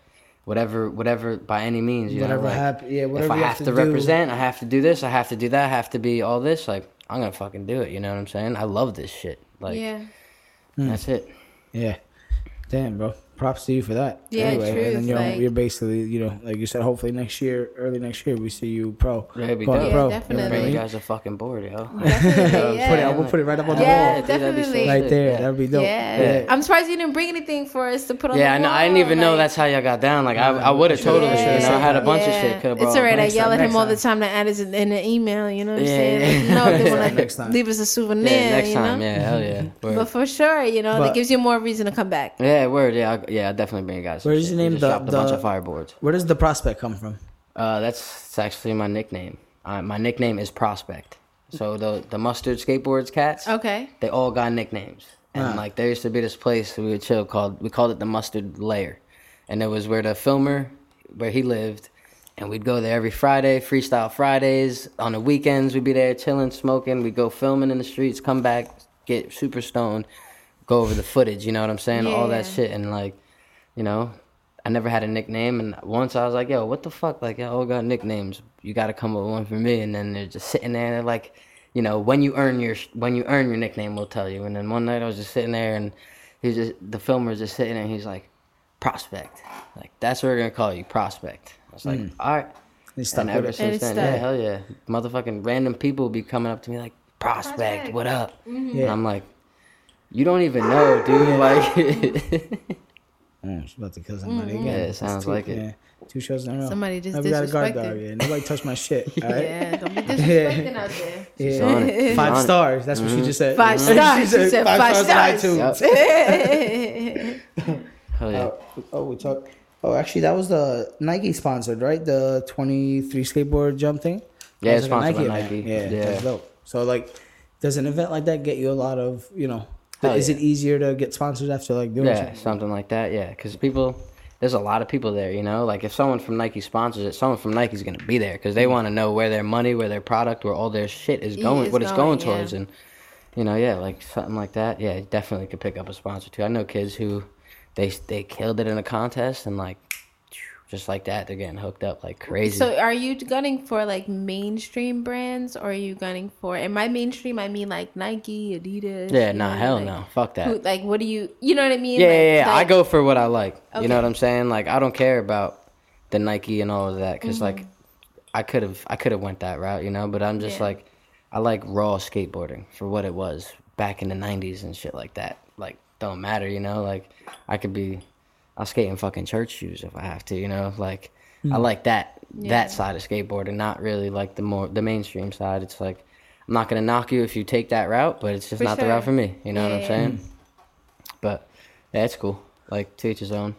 whatever by any means, you Whatever know, like, whatever if I you have to do. represent, I have to do this, I have to do that, I have to be all this, like, I'm gonna fucking do it, you know what I'm saying? I love this shit. Like, that's it. Yeah. Damn, bro. Props to you for that. Yeah, anyway, true. And then Like, you're basically, like you said, hopefully early next year, we see you pro. Yeah, we Going do. pro. Yeah, definitely. Bring you guys a fucking board, yo. Definitely, yeah. We'll put it right up on the Yeah, wall. dude, that'd be so definitely. Right sick, there. yeah. That'd be dope. Yeah. I'm surprised you didn't bring anything for us to put on Yeah, the wall. I didn't even know like- that's how y'all got down. Like, I would have totally, Yeah. you know, I had a bunch of shit. Could've It's brought alright. I next yell time, at him next all the time. time to add it in an email. You know what I'm Yeah, saying? yeah. No, they want Next to time. leave us a souvenir. Yeah, next you time, know? yeah, hell yeah. Word. But for sure, that But- gives you more reason to come back. Yeah, word, yeah, I'll definitely bring you guys some Where's shit. your We name? just The- dropped a bunch the- of fireboards. Where does the prospect come from? That's actually my nickname. My nickname is Prospect. So the Mustard Skateboards cats, Okay. they all got nicknames. And like there used to be this place we would chill we called it the Mustard Lair. And it was where the filmer, where he lived, and we'd go there every Friday, Freestyle Fridays. On the weekends we'd be there chilling, smoking, we'd go filming in the streets, come back, get super stoned, go over the footage, you know what I'm saying? All that Yeah. shit. And like, you know, I never had a nickname, and once I was like, yo, what the fuck? Like, y'all all got nicknames. You got to come up with one for me. And then they're just sitting there, and they're like, when you earn your nickname, we'll tell you. And then one night I was just sitting there, and the filmer was just sitting there, and he's like, Prospect. Like, that's what we're going to call you, Prospect. I was like, all right. They stuck And with ever it. since it's then, stuck. yeah, hell yeah. Motherfucking random people be coming up to me like, Prospect, what up? And Yeah. I'm like, you don't even know, dude. Like, She's about to kill somebody again. Yeah, it That's sounds two- like it. yeah. 2 shows in a row. Somebody just We got a guard disrespected. dog. Yeah. Nobody touched my shit. All right. Yeah, don't be disrespecting out there. She's on it. She's 5 on it. stars. That's what she just said. 5 stars. She said 5 stars. on Yup. iTunes. Hell yeah. We talked. Oh, actually, that was the Nike sponsored, right? The 23 skateboard jump thing. That Yeah, was it's like a sponsored by event. Nike. Yeah, Yeah. that's dope. So, like, does an event like that get you a lot of, Hell is yeah. it easier to get sponsors after like doing Yeah, something? something like that. Yeah, because there's a lot of people there. Like if someone from Nike sponsors it, someone from Nike's gonna be there because they want to know where their money, where their product, where all their shit is going, what it's going towards, yeah. and like something like that. Yeah, you definitely could pick up a sponsor too. I know kids who they killed it in a contest and like just like that they're getting hooked up like crazy. So are you gunning for like mainstream brands, or are you gunning for, and by mainstream I mean like Nike, Adidas? yeah, you nah, know, hell like, no, fuck that. Who, like what do you know what I mean? Yeah, Like, yeah. I like- go for what I like. You Okay. know what I'm saying? Like I don't care about the Nike and all of that because like I could have went that route, But I'm just Yeah. like I like raw skateboarding for what it was back in the '90s and shit like that. Like don't matter, Like I'll skate in fucking church shoes if I have to, Like I like that side of skateboarding, not really like the mainstream side. It's like I'm not gonna knock you if you take that route, but it's just For not the sure. route for me. You know what I'm Yeah. saying? But yeah, it's cool. Like to each his own,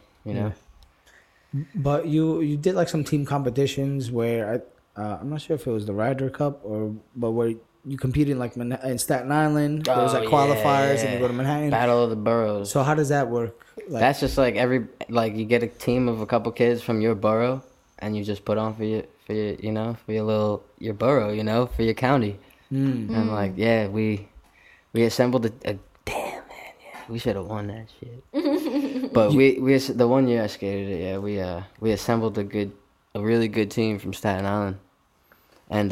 But you did like some team competitions where I'm not sure if it was the Ryder Cup but where you competed in like in Staten Island. There was like qualifiers and you go to Manhattan. Battle of the Boroughs. So how does that work? Like, That's just like you get a team of a couple kids from your borough, and you just put on for your your borough, for your county. And like yeah, we assembled a damn man, yeah, we should have won that shit. But we the one year I skated it, yeah, we assembled a really good team from Staten Island, and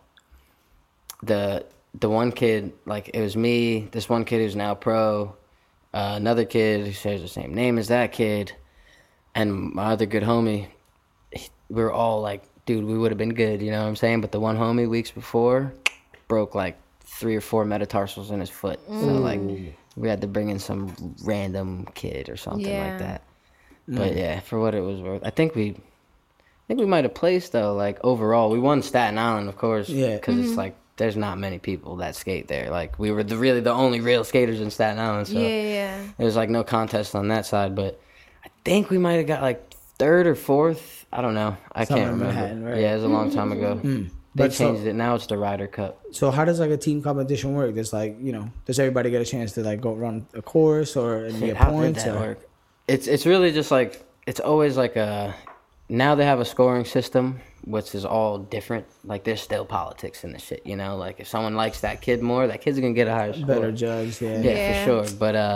the one kid, like it was me, this one kid who's now pro, another kid who shares the same name as that kid, and my other good homie. We were all like, dude, we would have been good, you know what I'm saying? But the one homie weeks before broke like 3 or 4 metatarsals in his foot. So like we had to bring in some random kid or something Yeah. like that. But yeah, for what it was worth, I think we might have placed though. Like overall, we won Staten Island, of course. Yeah. because it's like there's not many people that skate there. Like we were the only real skaters in Staten Island. So Yeah. there's like no contest on that side. But I think we might have got like 3rd or 4th. I don't know. I Somewhere can't in remember. Manhattan, right? Yeah, it was a long time ago. They But so- changed it. Now it's the Ryder Cup. So how does like a team competition work? There's like does everybody get a chance to like go run a course or and get How did points? that or- work? It's really just like it's always like now they have a scoring system which is all different. Like there's still politics in the shit, Like if someone likes that kid more, that kid's gonna get a higher score. Better judge, yeah. Yeah, Yeah. for sure. But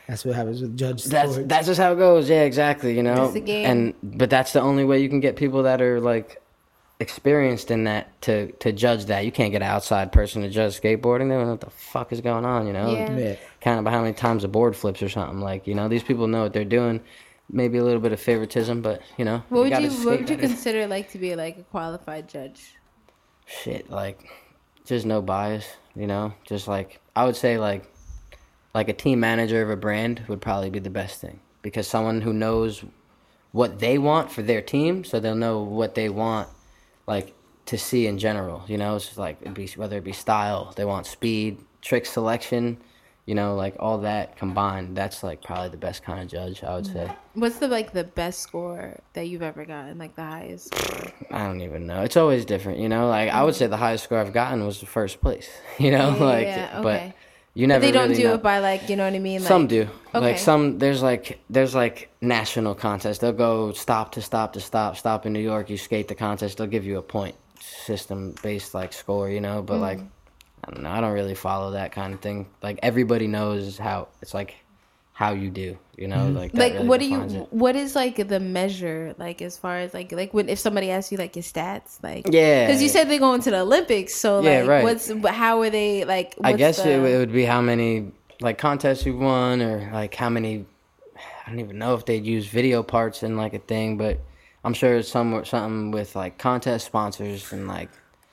That's what happens with Judge. That's just how it goes. Yeah, exactly. You know, It's the game. But that's the only way you can get people that are like experienced in that to judge that. You can't get an outside person to judge skateboarding. They don't know what the fuck is going on. You know, Yeah. Count about how many times a board flips or something. Like, you know, these people know what they're doing. Maybe a little bit of favoritism, but you know, What would you better. consider like to be like a qualified judge? Shit, like just no bias. You know, just like I would say like a team manager of a brand would probably be the best thing, because someone who knows what they want for their team, so they'll know what they want like to see in general. You know, it's just like whether it be style, they want speed, trick selection, you know, like all that combined. That's like probably the best kind of judge, I would say. What's the best score that you've ever gotten, like the highest score? I don't even know. It's always different, you know. Like I would say the highest score I've gotten was the first place, you know. Yeah, okay. But you never. But they don't really do know. it by like, you know what I mean? Like, Some do. Okay. Like some, there's like national contests. They'll go stop in New York. You skate the contest. They'll give you a point system based like score, you know. But like, I don't know. I don't really follow that kind of thing. Like everybody knows how it's like how you do, you know. Like that really what do defines you? it. What is like the measure? Like as far as like when if somebody asks you like your stats, like Yeah. because you said they're going to the Olympics, so Yeah, like right. how are they like? I what's guess the- it would be how many like contests you won, or like how many. I don't even know if they'd use video parts in like a thing, but I'm sure it's something with like contest sponsors and like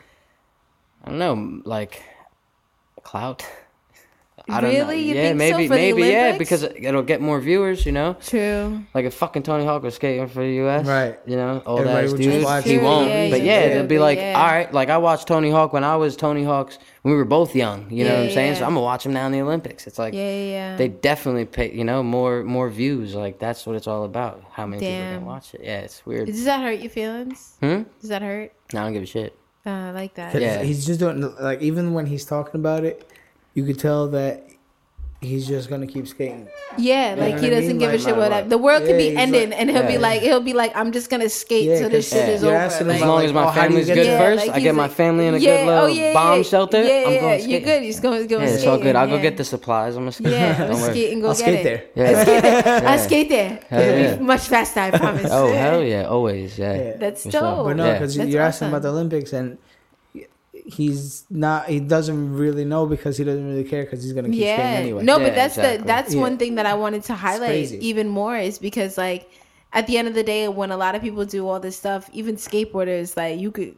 I don't know, like clout. I don't know. Really? You Yeah, think so maybe for the maybe yeah, Olympics? because it'll get more viewers, you know. True. Like if fucking Tony Hawk was skating for the U.S., Right. You know, old Everybody ass would just dude, watch he it. won't. Yeah, but you yeah, do, they'll be but like, yeah. all right, like I watched Tony Hawk when I was Tony Hawk's. We were both young, you know what I'm Yeah, saying? yeah. So I'm gonna watch him now in the Olympics. It's like Yeah. they definitely pay, you know, more views. Like that's what it's all about. How many people Damn. can watch it? Yeah, it's weird. Does that hurt your feelings? Hmm? Does that hurt? I don't give a shit. I like that. 'Cause Yeah. he's just doing like even when he's talking about it, you could tell that he's just gonna keep skating. Yeah, like what he I doesn't mean? give a Like, shit my what life. the world could Yeah, be he's ending, like- and he'll Yeah. be like, I'm just gonna skate Yeah, till this 'cause shit is you're over. asking Like, As about, long like, as my oh, how do you family's get good there? first, like I he's get my like- family in a yeah, good little yeah, bomb yeah. shelter. Yeah, I'm yeah, going you're skating. good. He's going Yeah, it's all good. I'll go get the supplies. I'm gonna skate. Yeah, I'm Don't worry. skate and go I'll get skate it. there. Yeah. I skate there. Hell It'll yeah. be much faster, I promise. Oh hell yeah, always yeah. That's For sure. dope. But no, Yeah. because That's you're asking awesome. about the Olympics, and he's not. He doesn't really know because he doesn't really care because he's gonna keep skating Yeah. anyway. No, Yeah, but that's exactly. that's Yeah. one thing that I wanted to highlight crazy. even more is because like at the end of the day, when a lot of people do all this stuff, even skateboarders, like you could.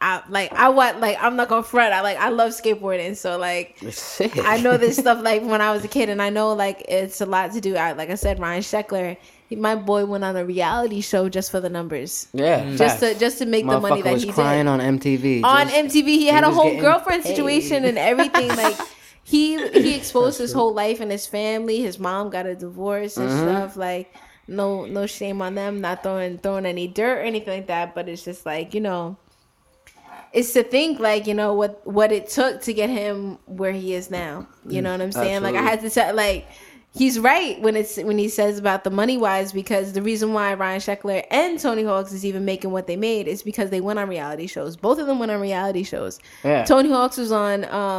I'm not gonna front. I love skateboarding, so like It's sick. I know this stuff like when I was a kid, and I know like it's a lot to do. Like I said, Ryan Sheckler, my boy went on a reality show just for the numbers, Yeah, just facts. to make the money Motherfucker that was he crying did on MTV. on just- MTV. He had a was whole getting girlfriend paid. situation and everything. Like he exposed his whole life and his family. His mom got a divorce and stuff. Like no shame on them, not throwing any dirt or anything like that. But it's just like, you know, it's to think like, you know, what it took to get him where he is now. You know what I'm saying? Like I had to tell, like he's right when he says about the money wise, because the reason why Ryan Sheckler and Tony Hawk's is even making what they made is because they went on reality shows. Both of them went on reality shows. Yeah. Tony Hawk's was on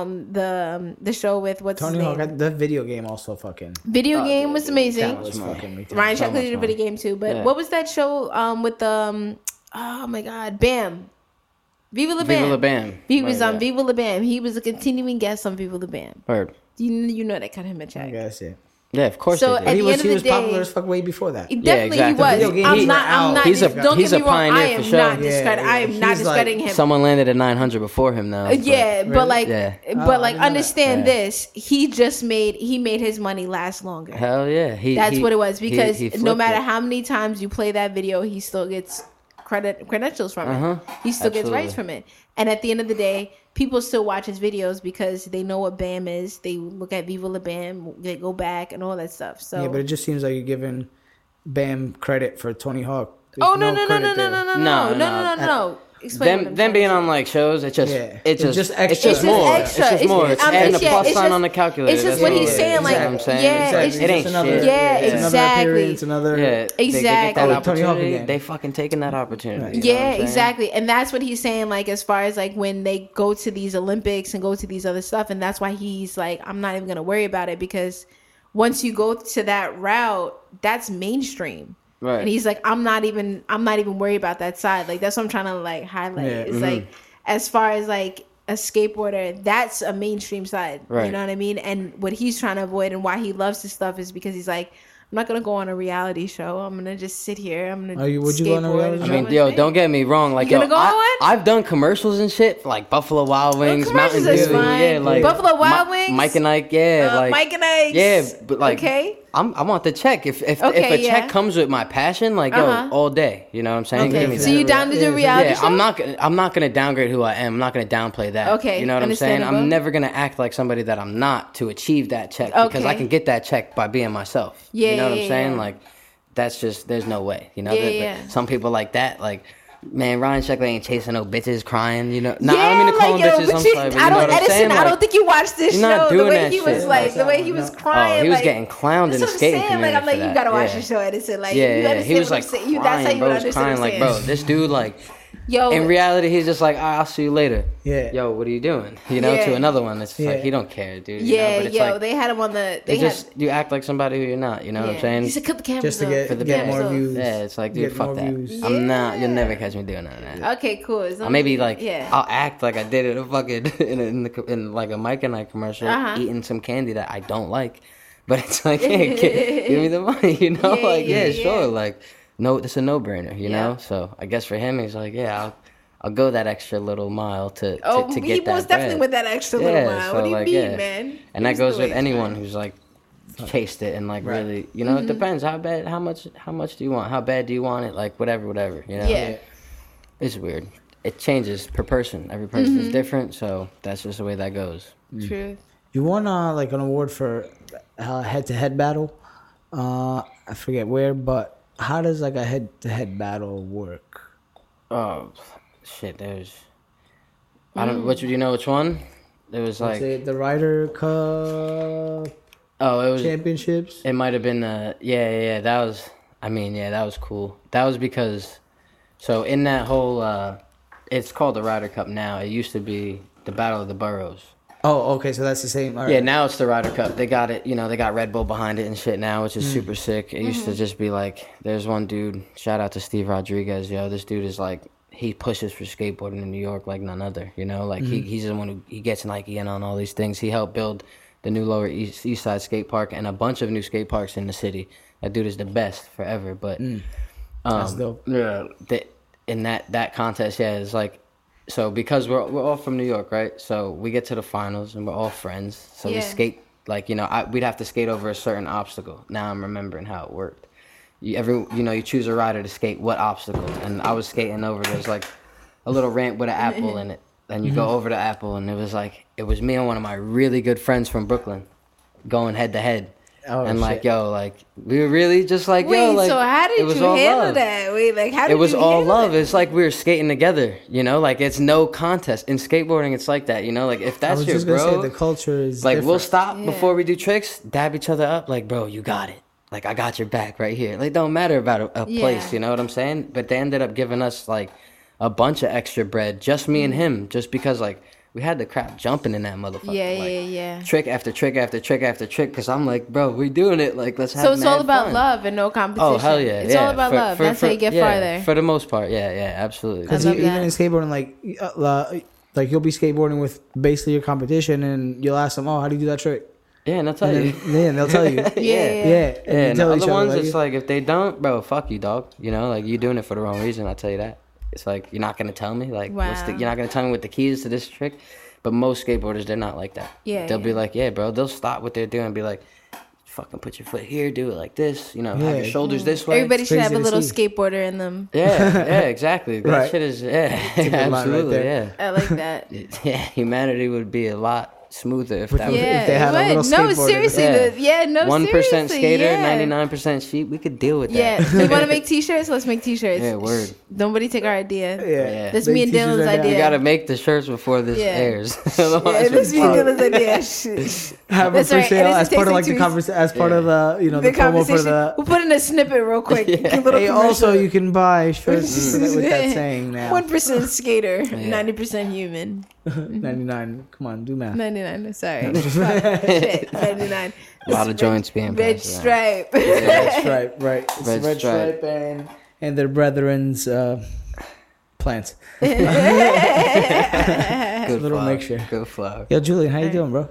the show with what's Tony his Hawk, name? the video game also fucking. Video game was amazing. That was fucking retarded. Ryan So Sheckler much did a money. video game too. But Yeah. what was that show with the oh my god, Bam. Viva La Bam. Viva La Bam. He was Right, on yeah. Viva La Bam. He was a continuing guest on Viva La Bam. Word. You know that cut him a I check. guess yeah. Yeah, of course. So they at did. But the he was end of the was day- popular as fuck way before that. Definitely exactly. he was. The video games I'm were not. out. Don't He's a get me wrong. pioneer I for am sure. not Yeah, discredit. I am he's not like- discrediting him. Someone landed at 900 before him though. Yeah, Really? but like, Yeah. Oh, I but like, didn't know that. understand Yeah. this. He just made his money last longer. Hell yeah. That's what it was, because he no flipped matter it. how many times you play that video, he still gets credentials from it. He still gets Absolutely. rights from it. And at the end of the day, people still watch his videos because they know what BAM is. They look at Viva La Bam, they go back and all that stuff. So Yeah, but it just seems like you're giving Bam credit for Tony Hawk. There's oh no credit there. no. Explain what I'm Them trying being to on say. like shows, it's just Yeah. it's It's just just it's extra. just It's just more. extra. It's just more. It's I'm adding a just- yeah, plus it's sign just- on the calculator. it's just That's what all he's it is. saying, You know like, what I'm saying? yeah, Exactly. it ain't another, shit. Yeah, it's another exactly. appearance, another. Yeah, they get Exactly. that Tony Hawk opportunity. again. They fucking taking that opportunity. you know what Yeah, I'm saying? exactly. And that's what he's saying, like, as far as like when they go to these Olympics and go to these other stuff, and that's why he's like, I'm not even gonna worry about it, because once you go to that route, that's mainstream. Right. And he's like, I'm not even worried about that side. Like, that's what I'm trying to like highlight. Yeah. It's like, as far as like a skateboarder, that's a mainstream side. Right. You know what I mean? And what he's trying to avoid and why he loves this stuff is because he's like, I'm not gonna go on a reality show. I'm gonna just sit here. I'm gonna. Would you go on a skateboard reality and show? I mean, yo, don't get me wrong. Like, You yo, gonna go on one? I've done commercials and shit for, like Buffalo Wild Wings, Mountain commercials is Dew, fine. yeah, like Buffalo Wild Wings? Mike and Ike, yeah, like Mike and Ike. yeah, but like, Okay. I want the check. If Okay, a check yeah. comes with my passion, like yo, all day. You know what I'm saying? Give me Okay. So that. you down to do Yeah, reality Yeah, show? I'm not gonna downgrade who I am. I'm not gonna downplay that. Okay, you know what I'm saying? understandable. I'm never gonna act like somebody that I'm not to achieve that check because I Okay. can get that check by being myself. Yeah, you know what yeah, I'm saying? yeah. Like, that's just there's no way. You know, Yeah, That- yeah. some people like that, like. Man, Ryan Sheckler ain't chasing no bitches crying, you know. Nah, Yeah, I don't mean to call like, them yo, bitches. but I'm you- sorry, but I you know don't, what I'm Edison, saying? I Like, don't think you watched this you're not show. The doing way that he was shit. like, the way he was crying. he was like, getting clowned in that's the what I'm skating saying. community. Like, I'm like, for you that. gotta watch Yeah. the show, Edison. Like, Yeah, you yeah. understand He was what I'm like saying. crying, That's how you bro. would Was understand crying what I'm like, bro. saying. This dude, like, Yo, in reality, he's just like, I'll see you later. Yeah. Yo, what are you doing? You know, Yeah. to another one, it's Yeah. like he don't care, dude. You yeah, know? But it's yo, like, they had him on the. They it just you act like somebody who you're not. You know what I'm saying? He said, "Cut the cameras Just to off." get, For the get bag. more So- views. Yeah, it's like, dude, Get fuck more that. views. I'm not. You'll Yeah. never catch me doing none of that. Okay, cool. As long Or maybe as- like yeah. I'll act like I did it a fucking in like a Mike and I commercial, Uh-huh. eating some candy that I don't like, but it's like, hey, give me the money, you know? Yeah, like, yeah, sure, yeah. like, no, it's a no brainer, you Yeah. know. So I guess for him, he's like, yeah, I'll go that extra little mile to Oh, to he get that most definitely bread. went that extra little Yeah, mile. so, What do you like, mean, yeah. man? And that He's goes the with way, anyone man. who's like chased it and like Right. really, you know, Mm-hmm. it depends how much do you want, how bad do you want it, like whatever, you know. Yeah. It's weird. It changes per person. Every person Mm-hmm. is different, so that's just the way that goes. Truth. You won like an award for head-to-head battle. I forget where, but how does like a head-to-head battle work? Oh, shit! I don't. Which do you know? Which one? It was like. The Ryder Cup Oh, it was. championships. It might have been the. Yeah. That was. I mean, yeah, that was cool. That was because. So in that whole, it's called the Ryder Cup now. It used to be the Battle of the Boroughs. Oh, okay, so that's the same. All right. Yeah, now it's the Ryder Cup. They got it, you know, they got Red Bull behind it and shit now, which is super sick. It used to just be like, there's one dude, shout out to Steve Rodriguez, yo, this dude is like, he pushes for skateboarding in New York like none other, you know? Like, he's the one he gets Nike in on all these things. He helped build the new Lower East Side skate park and a bunch of new skate parks in the city. That dude is the best forever, but... That's dope. Yeah, in that contest, yeah, it's like, so because we're all from New York, right? So we get to the finals and we're all friends. So we Yeah. skate like, you know, we'd have to skate over a certain obstacle. Now I'm remembering how it worked. You choose a rider to skate what obstacle, and I was skating over. There's like a little ramp with an apple in it, and you go over the apple, and it was me and one of my really good friends from Brooklyn, going head to head. Oh, and like, shit. yo, like we were really just like, Wait, yo, like so how did it was you all handle love. that? Wait, like how did It was you all handle love. it? It's like we were skating together, you know. Like it's no contest in skateboarding. It's like that, you know. Like if I that's was your just gonna bro, say the culture is like we'll different. stop Yeah. before we do tricks, dab each other up. Like, bro, you got it. Like I got your back right here. Like don't matter about a place, Yeah. you know what I'm saying? But they ended up giving us like a bunch of extra bread, just me and him, just because like we had the crap jumping in that motherfucker. Yeah, like, yeah. Trick after trick after trick after trick. Because I'm like, bro, we doing it. Like let's have. So it's all mad about fun. love and no competition. Oh hell yeah! It's yeah. all about love. That's how you get farther. For the most part, yeah, absolutely. Because I love even that. in skateboarding, like you'll be skateboarding with basically your competition, and you'll ask them, "Oh, how do you do that trick?" Yeah, and I'll tell And you. then they'll tell you. Yeah. Yeah, Yeah, and you and tell the each other other, ones, it's like if they don't, bro, fuck you, dog. You know, like you doing it for the wrong reason. I'll tell you that. It's like you're not gonna tell me, like, Wow. you're not gonna tell me what the key is to this trick. But most skateboarders, they're not like that. Yeah, they'll be yeah. like, yeah, bro. They'll stop what they're doing and be like, fucking put your foot here, do it like this. You know, have Yeah. your shoulders this way. Everybody should have a crazy to little see. skateboarder in them. Yeah, exactly. That Right. shit is, a good line right absolutely, there. I like that. yeah. Humanity would be a lot smoother if With that the- was. Yeah, if they had a it little would. No, skateboarder. seriously. Yeah. No, 1% seriously, skater, yeah. 99% sheep. We could deal with that. Yeah, we want to make t-shirts. Let's make t-shirts. Yeah, word. Nobody take our idea. Yeah. That's Big me and t-shirts Dylan's right now. idea. We gotta make the shirts before this Yeah. airs. Yeah, Otherwise, that's me we're and fucked. Dylan's idea. Have a That's right, pre-sale and as this part of is like the tasting conversation, as part of the The the promo for conversation. the. We'll put in a snippet real quick. A little Hey, also you can buy shirts with commercial. that saying now. 1% skater, 90% human. 99. Come on, do math. 99 $99. Sorry. Shit, $99. A lot of joints being Red passed around. stripe. Red stripe, right? It's Red red stripe. stripe and their brethren's plants. Good Little flower. mixture. Good flower. Yo, Julian, how you doing, bro?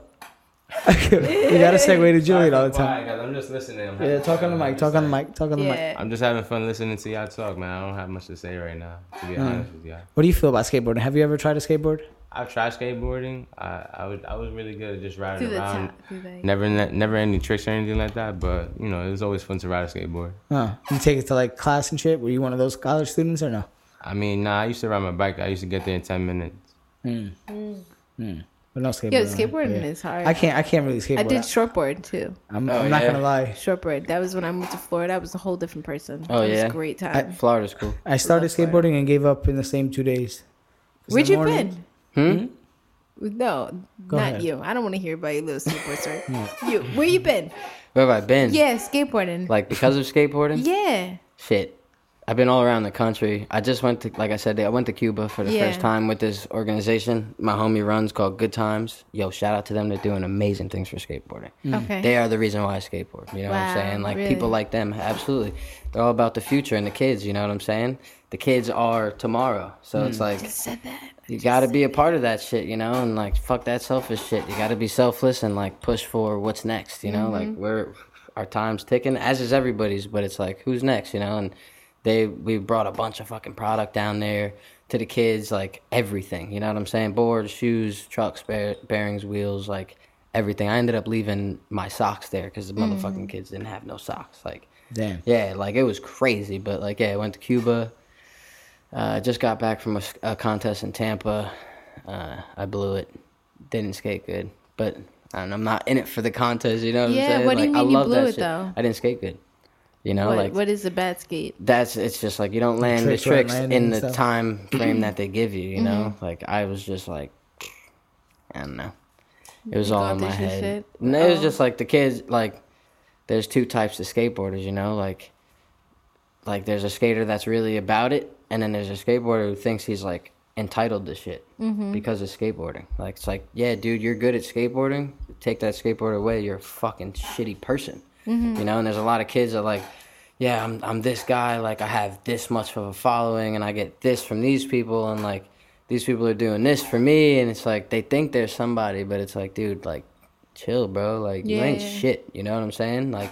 We gotta segue to Julian all the time. Quiet, guys. I'm just listening. I'm Yeah, having talk on the fun. mic. Talk on the mic. Talk on the mic. Yeah. I'm just having fun listening to y'all talk, man. I don't have much to say right now, to be honest with y'all. What do you feel about skateboarding? Have you ever tried to skateboard? I've tried skateboarding. I was really good at just riding To the around. top. To the- Never any tricks or anything like that, but you know, it was always fun to ride a skateboard. You take it to like class and shit? Were you one of those college students or no? I mean, nah, I used to ride my bike. I used to get there in 10 minutes. But no skateboarding. Yo, skateboarding is hard. I can't really skateboard. I did shortboard too. I'm Oh, not yeah? gonna lie. Shortboard. That was when I moved to Florida. I was a whole different person. Oh, It was yeah? a great time. Florida's cool. I started Love Florida. skateboarding and gave up in the same 2 days. Where'd you been? Hmm? No, Go not ahead. you. I don't want to hear about your little skateboard story. You. Where you been? Where have I been? Yeah, skateboarding. Like because of skateboarding? Yeah. Shit. I've been all around the country. I just went to, like I said, I went to Cuba for the Yeah. first time with this organization my homie runs called Good Times. Yo, shout out to them. They're doing amazing things for skateboarding. Okay. They are the reason why I skateboard. You know what I'm Wow, saying? Like really? people like them, absolutely. They're all about the future and the kids. You know what I'm saying? The kids are tomorrow, so it's like Said that. you got to be a part of that shit, you know, and like fuck that selfish shit. You got to be selfless and like push for what's next. You know, like our time's ticking, as is everybody's. But it's like who's next, you know? And we brought a bunch of fucking product down there to the kids, like everything. You know what I'm saying? Boards, shoes, trucks, bearings, wheels, like everything. I ended up leaving my socks there because the motherfucking kids didn't have no socks. Like, Damn. yeah, like it was crazy. But like, yeah, I went to Cuba. Just got back from a contest in Tampa. I blew it. Didn't skate good, but I don't know, I'm not in it for the contest. You know what I'm Yeah, saying? what do you Like, I mean you love blew that it, shit. though? I didn't skate good. You know, What is a bad skate? it's just like you don't land the Tricks aren't tricks landing in and the stuff. time frame that they give you. You know, like I was just like, I don't know. It was You all going in my through some head. shit? No, it was Oh. just like the kids. Like, there's two types of skateboarders. You know, like there's a skater that's really about it, and then there's a skateboarder who thinks he's like entitled to shit because of skateboarding. Like it's like, yeah, dude, you're good at skateboarding. Take that skateboard away, you're a fucking shitty person. You know, and there's a lot of kids that like, yeah, I'm this guy, like I have this much of a following and I get this from these people and like these people are doing this for me and it's like they think they're somebody, but it's like, dude, like chill, bro. Like you ain't Yeah. shit, you know what I'm saying? Like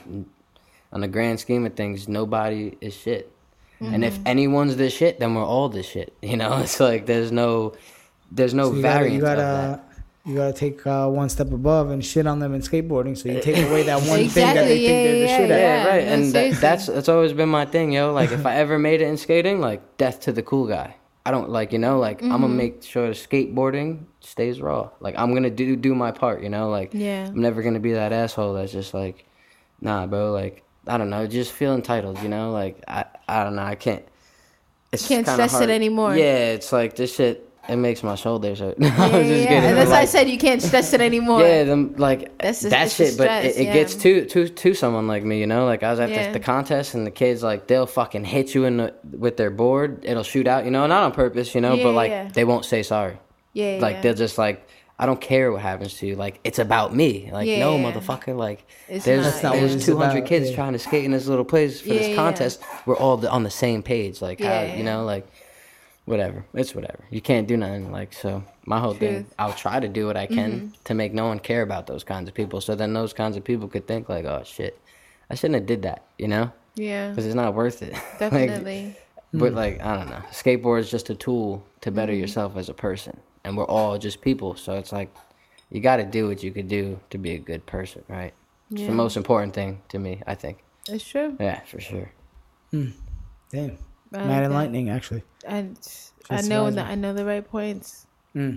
on the grand scheme of things, nobody is shit. And if anyone's this shit, then we're all this shit. You know, it's like there's no So you variance of gotta that. you gotta take one step above and shit on them in skateboarding. So you take away that one thing that Exactly, they think they're the yeah, shit yeah, at. Yeah, right. no, And seriously. that's always been my thing, yo. Like if I ever made it in skating, like death to the cool guy. I don't like, you know, like I'm gonna make sure skateboarding stays raw. Like I'm gonna do my part, you know. Like Yeah. I'm never gonna be that asshole that's just like, nah, bro. Like I don't know, just feel entitled, you know. Like I don't know, I can't. It's Can't kinda stress it hard. anymore. Yeah, it's like this shit. It makes my shoulders hurt. I'm Yeah, just yeah, kidding, and but, that's why I like, said you can't stress it anymore. yeah, them like That's just- that it's the shit, but stress, it yeah. gets to someone like me, you know. Like I was at Yeah. the contest, and the kids like they'll fucking hit you with their board. It'll shoot out, you know, not on purpose, you know, Yeah, but like yeah. they won't say sorry. Yeah, Like yeah. they're just like, I don't care what happens to you. Like it's about me. Like Yeah, no, yeah. motherfucker. Like It's there's not, That's not what there's it's 200 about, kids yeah. trying to skate in this little place for Yeah, this yeah. contest. We're all on the same page. Like how Yeah, you know, like whatever. It's whatever. You can't do nothing. Like so, my whole thing. Truth. I'll try to do what I can to make no one care about those kinds of people. So then those kinds of people could think like, oh shit, I shouldn't have did that. You know, Yeah, because it's not worth it. Like, definitely. but like I don't know, skateboard is just a tool to better yourself as a person, and we're all just people. So it's like you got to do what you could do to be a good person, right? It's Yeah. the most important thing to me, I think. It's true. Yeah, for sure. Damn. I Mad like and that. lightning, actually. I Just know imagine. that I know the right points. We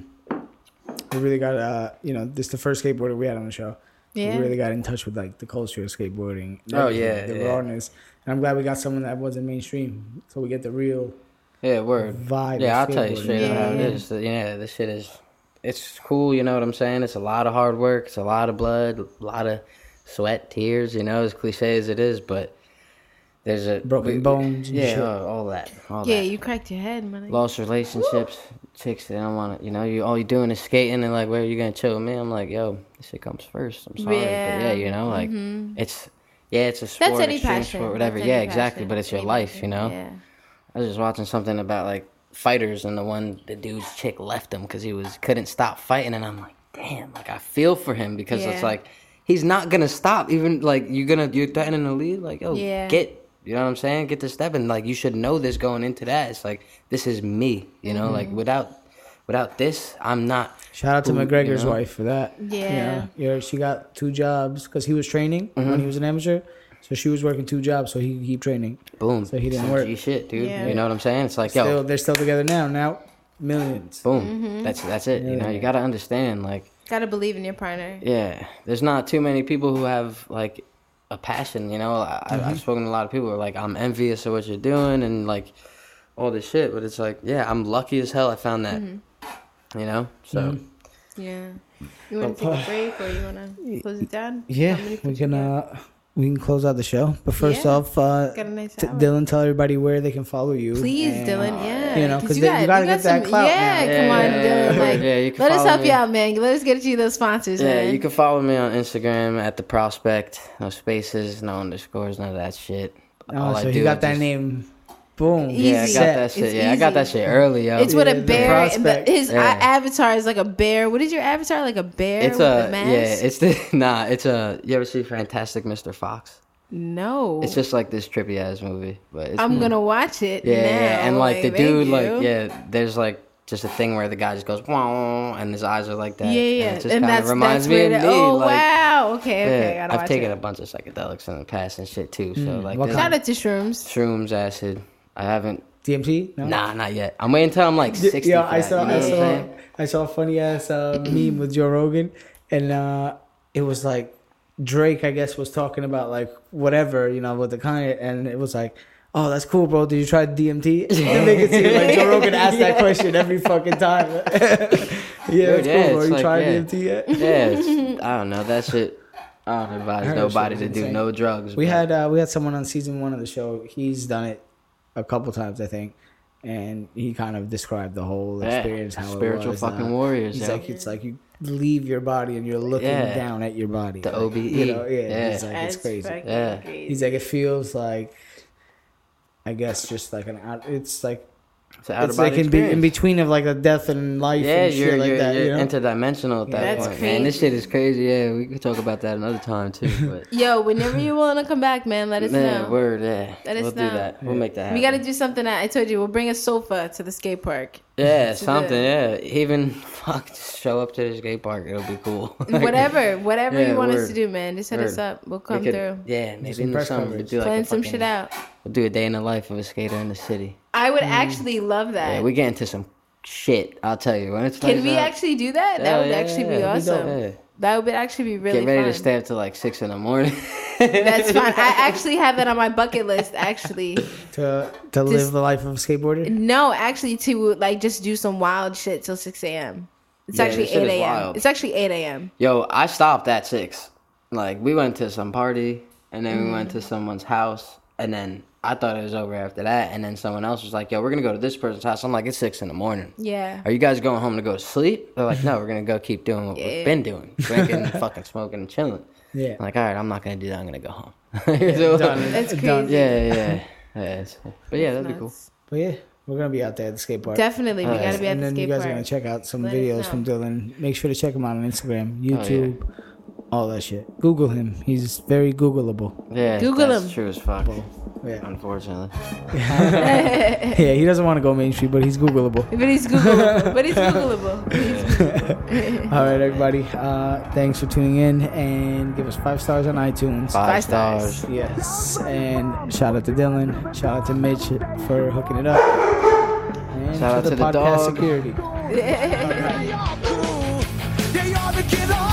really got this is the first skateboarder we had on the show. Yeah. We really got in touch with like the culture of skateboarding. Oh, yeah, the yeah. rawness. And I'm glad we got someone that wasn't mainstream, so we get the real Yeah, word. vibe. Yeah, I'll of tell you skateboarding. straight up how it Yeah. is. Yeah, this shit is. It's cool, you know what I'm saying? It's a lot of hard work. It's a lot of blood, a lot of sweat, tears. You know, as cliche as it is, but there's a Broken bones and Yeah, shit. all that. All Yeah, that. you cracked your head, man. Lost relationships, chicks that don't want to, all you doing is skating and like, where are you gonna chill with me? I'm like, yo, this shit comes first. I'm sorry, but like it's a sport, that's any extreme passion. sport, whatever. That's yeah, any exactly. passion. But it's your life, Yeah. I was just watching something about like fighters and the dude's chick left him because couldn't stop fighting, and I'm like, damn, like I feel for him because it's like he's not gonna stop. Even like you're threatening to leave, like get. You know what I'm saying? Get the step, and like you should know this going into that. It's like this is me, like without this, I'm not. Shout out to McGregor's wife for that. Yeah. She got 2 jobs because he was training when he was an amateur, so she was working 2 jobs, so he keep training. Boom. So he didn't work. G shit, dude. Yeah. You know what I'm saying? It's like they're still together now. Now millions. Boom. That's it. Yeah. You gotta understand, like. Gotta believe in your partner. Yeah, there's not too many people who have like a passion, I've spoken to a lot of people who are like, I'm envious of what you're doing and like all this shit, but it's like, I'm lucky as hell I found that, so. Yeah. You want to take a break or you want to close it down? Yeah, we can close out the show, but first off, got a nice Dylan, tell everybody where they can follow you. Please, and, Dylan, because you gotta get that clout now. Come on, Dylan. Like, you can let us follow help me. you out, man. Let us get you those sponsors, man. You can follow me on Instagram at The Prospect. No spaces, no underscores, none of that shit. So you got that name. Boom. Easy. Yeah, I got that shit. It's I got that shit early, yo. It's with a The bear. Prospect. His avatar is like a bear. What is your avatar? Like a bear It's with a mask? you ever see Fantastic Mr. Fox? No. It's just like this trippy ass movie, but it's I'm gonna watch it. Yeah, now. and like the thank dude, you. there's like just a thing where the guy just goes, "Wow," and his eyes are like that. Yeah. And it just And kind of reminds me of me. Oh, like, wow. Okay. I gotta I've watch taken it. a bunch of psychedelics in the past and shit too. So like, What there's Shout out to shrooms. shrooms, acid. I haven't. DMT? No? Nah, not yet. I'm waiting until I'm like 60. Yeah, for that, you know what I'm saying? I saw a funny ass meme with Joe Rogan, and it was like Drake, I guess, was talking about like whatever, with the Kanye, and it was like, oh, that's cool, bro. Did you try DMT? And make it seem like Joe Rogan asked that question every fucking time. It's cool, bro. You tried DMT yet? Yeah, I don't know. That shit. I don't advise nobody to do no drugs. We had someone on season 1 of the show. He's done it a couple times, I think, and he kind of described the whole experience, how spiritual it was. fucking warriors. He's like, it's like you leave your body and you're looking down at your body. The like, OBE. He's like, it's crazy. Yeah. He's like, it feels like, I guess, just like it's like. It's like in between of like a death and life and shit like that. You're interdimensional at that point. crazy. Man, this shit is crazy. Yeah, we could talk about that another time too. But Yo, whenever you're willing to come back, man, let us know. Word, yeah. Let us We'll know. do that. We'll make that happen. We got to do something. I told you, we'll bring a sofa to the skate park. Yeah, something. Yeah, even just show up to the skate park. It'll be cool. Whatever you want us word. to do, man. Just hit us up. We'll come through. Yeah, maybe some in the press summer. coverage. Do like Plan some shit out. We'll do a day in the life of a skater in the city. I would actually love that. Yeah, we get into some shit. I'll tell you when it's. Can lights we out, actually do that? That would actually be awesome. Yeah. That would actually be really Get ready fun. to stay up till like 6 a.m. That's fine. I actually have that on my bucket list. Actually, to live the life of a skateboarder. no, actually to like just do some wild shit till 6 a.m. It's Yeah, actually this shit 8 is a.m. wild. It's actually 8 a.m. Yo, I stopped at 6. Like we went to some party and then we went to someone's house and then I thought it was over after that and then someone else was like, yo, we're gonna go to this person's house. I'm like, it's 6 a.m. Yeah. Are you guys going home to go to sleep? They're like, no, we're gonna go keep doing what we've been doing, drinking, fucking smoking, and chilling. Yeah. I'm like, all right, I'm not gonna do that. I'm gonna go home. That's crazy. Yeah. But yeah, that'd be cool. But yeah, we're gonna be out there at the skate park. Definitely, we gotta be at And the then you skate guys park. are gonna check out some Let us videos know. from Dylan. Make sure to check him out on Instagram, YouTube, all that shit. Google him. He's very Googleable. Yeah, Google that's him. true as fuck. Yeah. Unfortunately. Yeah, he doesn't want to go mainstream, but he's Googleable. But he's Googleable. All right, everybody. Thanks for tuning in and give us 5 stars on iTunes. 5 stars. stars. Yes. And shout out to Dylan. Shout out to Mitch for hooking it up. And Shout out to the podcast dog. security. They are cool. They are the kid